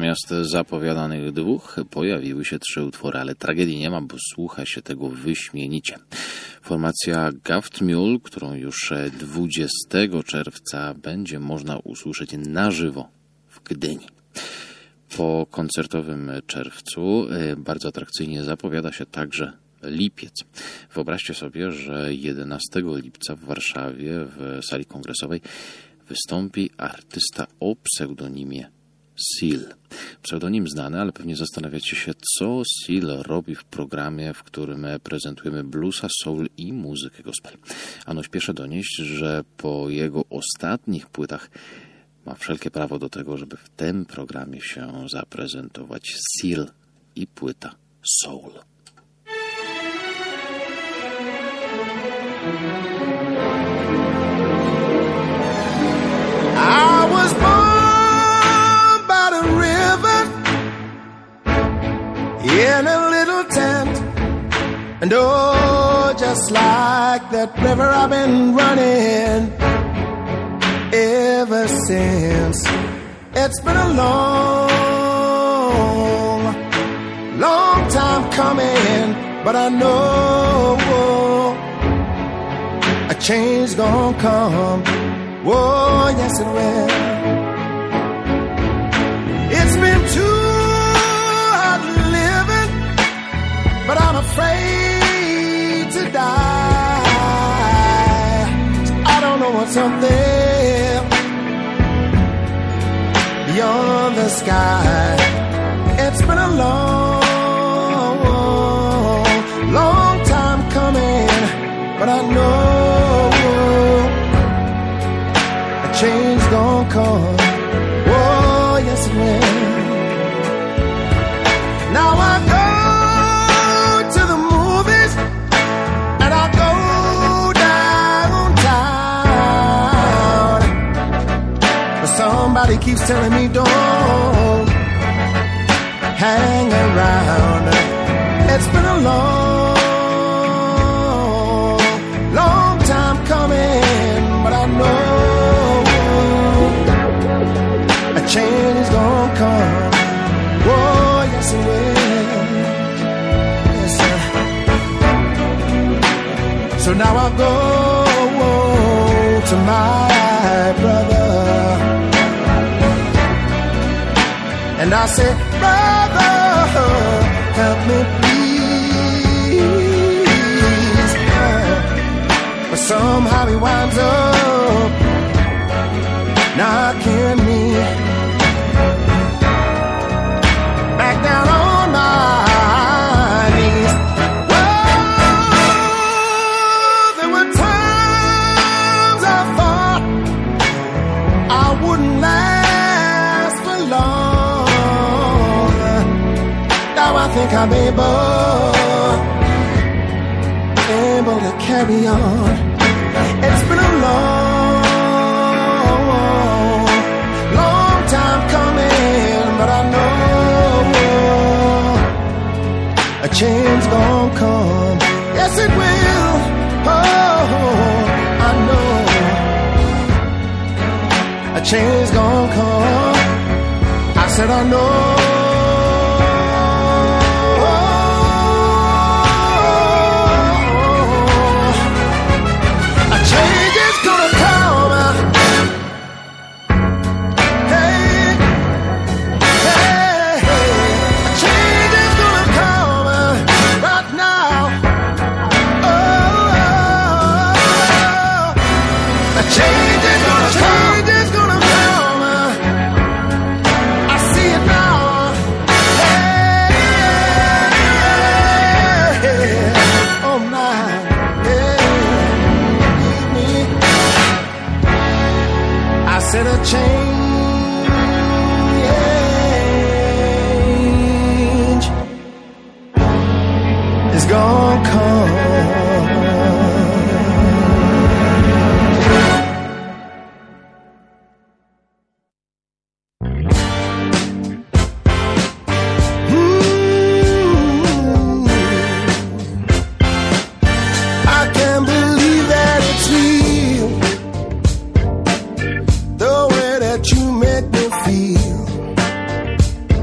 Zamiast zapowiadanych dwóch pojawiły się trzy utwory, ale tragedii nie ma, bo słucha się tego wyśmienicie. Formacja Gaft Mule, którą już dwudziestego czerwca będzie można usłyszeć na żywo w Gdyni. Po koncertowym czerwcu bardzo atrakcyjnie zapowiada się także lipiec. Wyobraźcie sobie, że jedenastego lipca w Warszawie w sali kongresowej wystąpi artysta o pseudonimie Seal. Pseudonim znany, ale pewnie zastanawiacie się, co Seal robi w programie, w którym prezentujemy bluesa, soul i muzykę gospel. Ano śpieszę donieść, że po jego ostatnich płytach ma wszelkie prawo do tego, żeby w tym programie się zaprezentować. Seal i płyta Soul. I was born by the river in a little tent, and oh, just like that river I've been running ever since. It's been a long, long time coming, but I know a change gonna come. Oh, yes it will. It's been too hard living, but I'm afraid to die. So I don't know what's up there beyond the sky. It's been a long, long time coming, but I know change gon' come. Oh, yes it will. Now I go to the movies and I go downtown, but somebody keeps telling me don't hang around. It's been a long, long time coming, but I know change is gonna come. Oh, yes it will. Yes, sir. So now I go to my brother and I say, brother, help me please. But somehow he winds up knocking me back down on my knees. Well, there were times I thought I wouldn't last for long. Now I think I'm able, able to carry on. It's been a long, long time coming, but I know a change gon' come. Yes, it will. Oh, I know a change gon' come. I said I know a change is gonna come. Hey, hey, hey, a change is gonna come right now. Oh, a change is gonna change is gonna come. I see it now. Hey, hey, oh my, yeah, leave me. I said a change is gonna come. Mm. I can't believe that it's real, the way that you make me feel.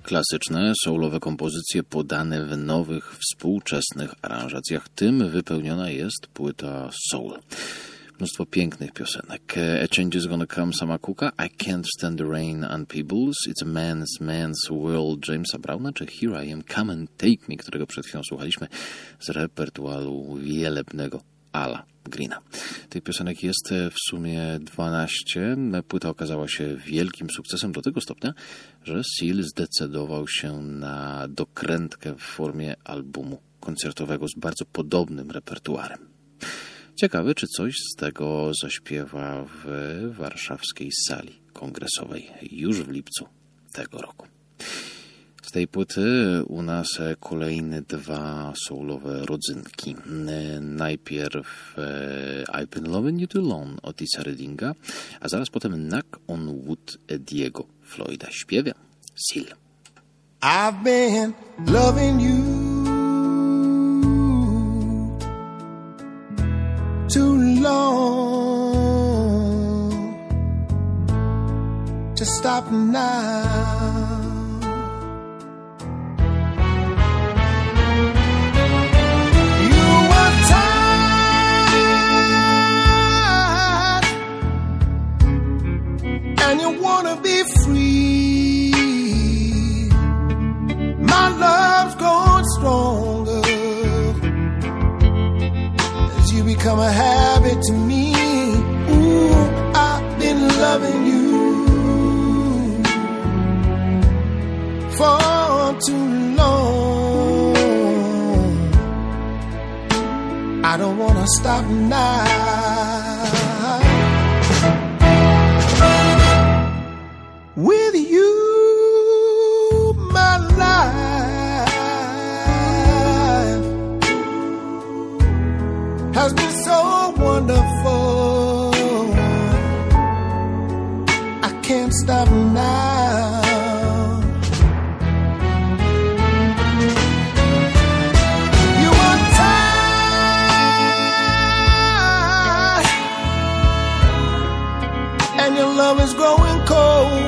Klasyczne, soulowe kompozycje podane w nowych, współczesnych aranżacjach. Tym wypełniona jest płyta Soul. Mnóstwo pięknych piosenek. A Change Is Gonna Come Sama Cooka, I Can't Stand the Rain and Peebles, It's a Man's Man's World Jamesa Browna, czy Here I Am, Come and Take Me, którego przed chwilą słuchaliśmy z repertuaru wielebnego Ala Greena. Tych piosenek jest w sumie dwanaście. Płyta okazała się wielkim sukcesem do tego stopnia, że Seal zdecydował się na dokrętkę w formie albumu koncertowego z bardzo podobnym repertuarem. Ciekawe, czy coś z tego zaśpiewa w warszawskiej sali kongresowej już w lipcu tego roku. Z tej płyty u nas kolejne dwa soulowe rodzynki. Najpierw I've Been Loving You Too Long Otisa Reddinga, a zaraz potem Knock on Wood Ediego Floyda. Śpiewa Seal. I've been loving you too long to stop now. And you wanna be free. My love's growing stronger as you become a habit to me. Ooh, I've been loving you for too long. I don't wanna stop now. With you, my life has been so wonderful. I can't stop now. You are tired, and your love is growing cold.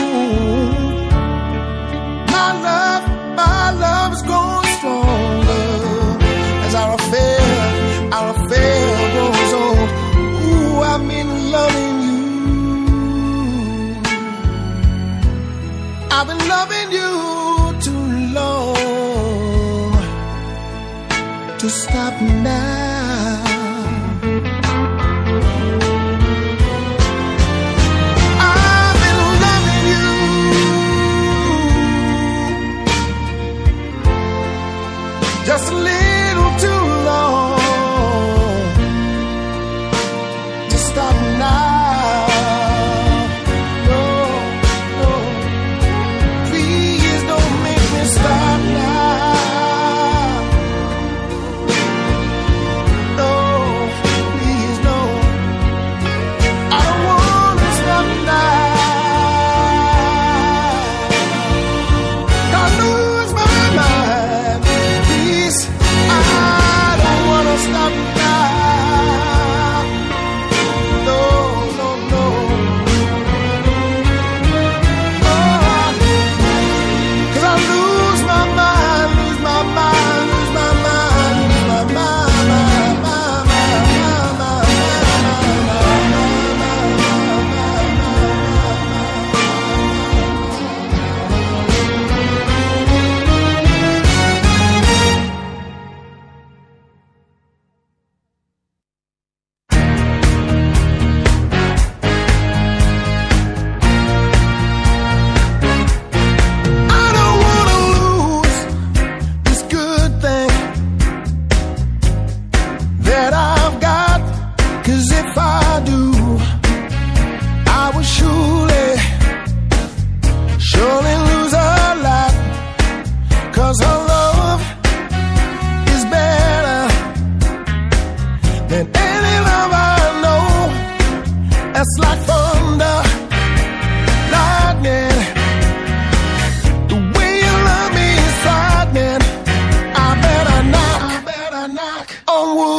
My love, my love is growing stronger as our affair, our affair grows old. Ooh, I've been loving you. I've been loving you too long to stop now. I've been loving you just a little too long to stop now. No, no, please don't make me stop now. No, please no, I don't want to stop now. I lose my mind. I don't wanna stop now. No, no, no. Oh, 'cause I lose my mind, lose my mind, lose my mind, lose my mind, my, my, my, my, that I've got, 'cause if I do, I will surely, surely lose a lot, 'cause her love is better than any love I know. That's like thunder, lightning, the way you love me is frightening. I better knock, I better knock on wood.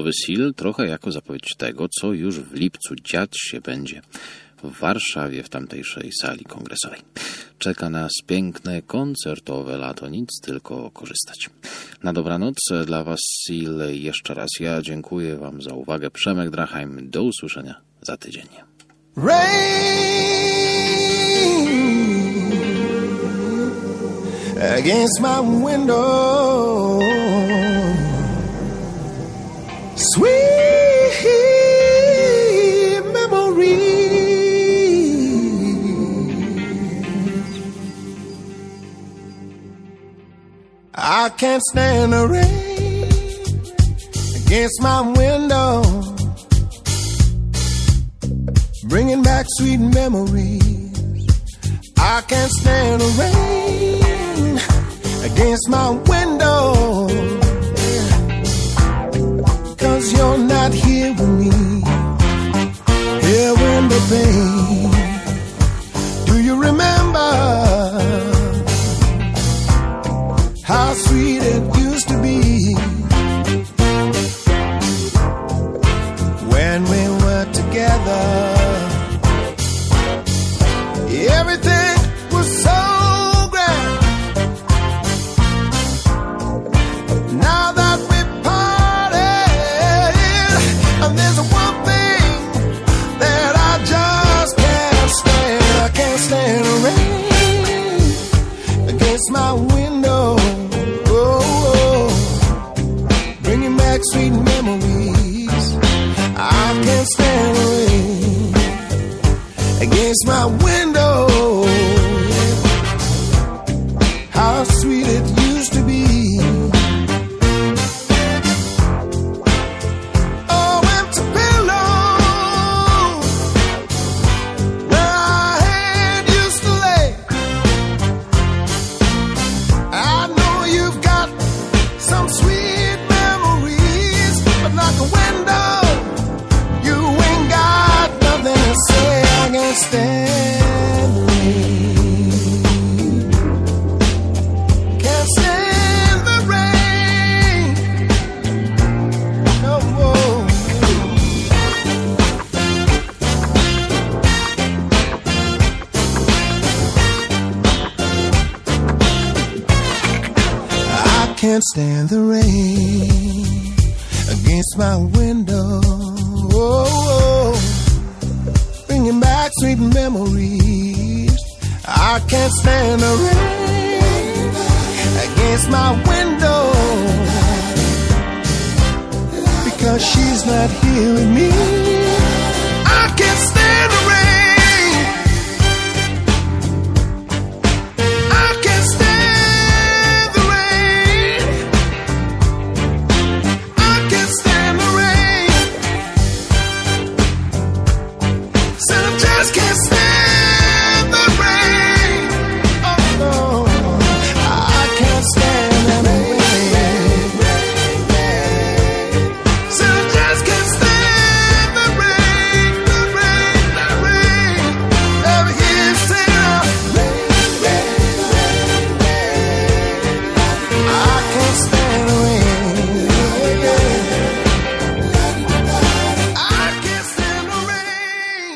Bluesowy Seal trochę jako zapowiedź tego, co już w lipcu dziać się będzie w Warszawie w tamtejszej sali kongresowej. Czeka nas piękne, koncertowe lato, nic tylko korzystać. Na dobranoc dla Was Seal jeszcze raz ja dziękuję Wam za uwagę. Przemek Drachheim, do usłyszenia za tydzień. Rain against my window, sweet memory. I can't stand the rain against my window, bringing back sweet memories. I can't stand the rain against my window, 'cause you're not here with me, here in the pain. Do you remember how sweet it used to be when we were together? Everything was so grand. Now that we parted, and there's one thing that I just can't stand. I can't stand the rain against my window. Oh, oh, bringing back sweet memories. I can't stand the rain against my window. How sweet it used to be. Oh, empty pillow where our head used to lay. I know you've got some sweet memories, but like a window, you ain't got nothing to say. I can't stand the rain. Can't stand the rain. No more. I can't stand the rain against my window. Oh, oh, bringing back sweet memories. I can't stand the rain against my window, because she's not here with me. I can't stand the rain. I can't stand the rain. I can't stand the rain. Said I just can't stand the rain. Oh no, I can't stand the rain. Said I just can't stand the rain, the rain, the rain. Never hear you say rain, rain, rain, rain. I can't stand the rain. I can't stand the rain.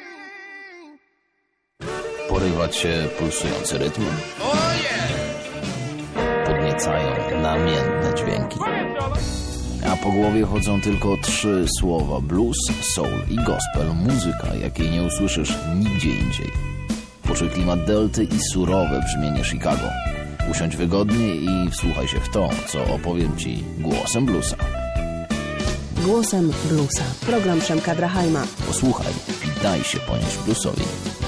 Porywać się pulsujący rytm, Oh yeah. podniecają namiętne dźwięki, a po głowie chodzą tylko trzy słowa: blues, soul i gospel, muzyka, jakiej nie usłyszysz nigdzie indziej. Poczuj klimat delty i surowe brzmienie Chicago. Usiądź wygodnie i wsłuchaj się w to, co opowiem Ci głosem bluesa. Głosem bluesa. Program Przemka Drachheima. Posłuchaj i daj się ponieść bluesowi.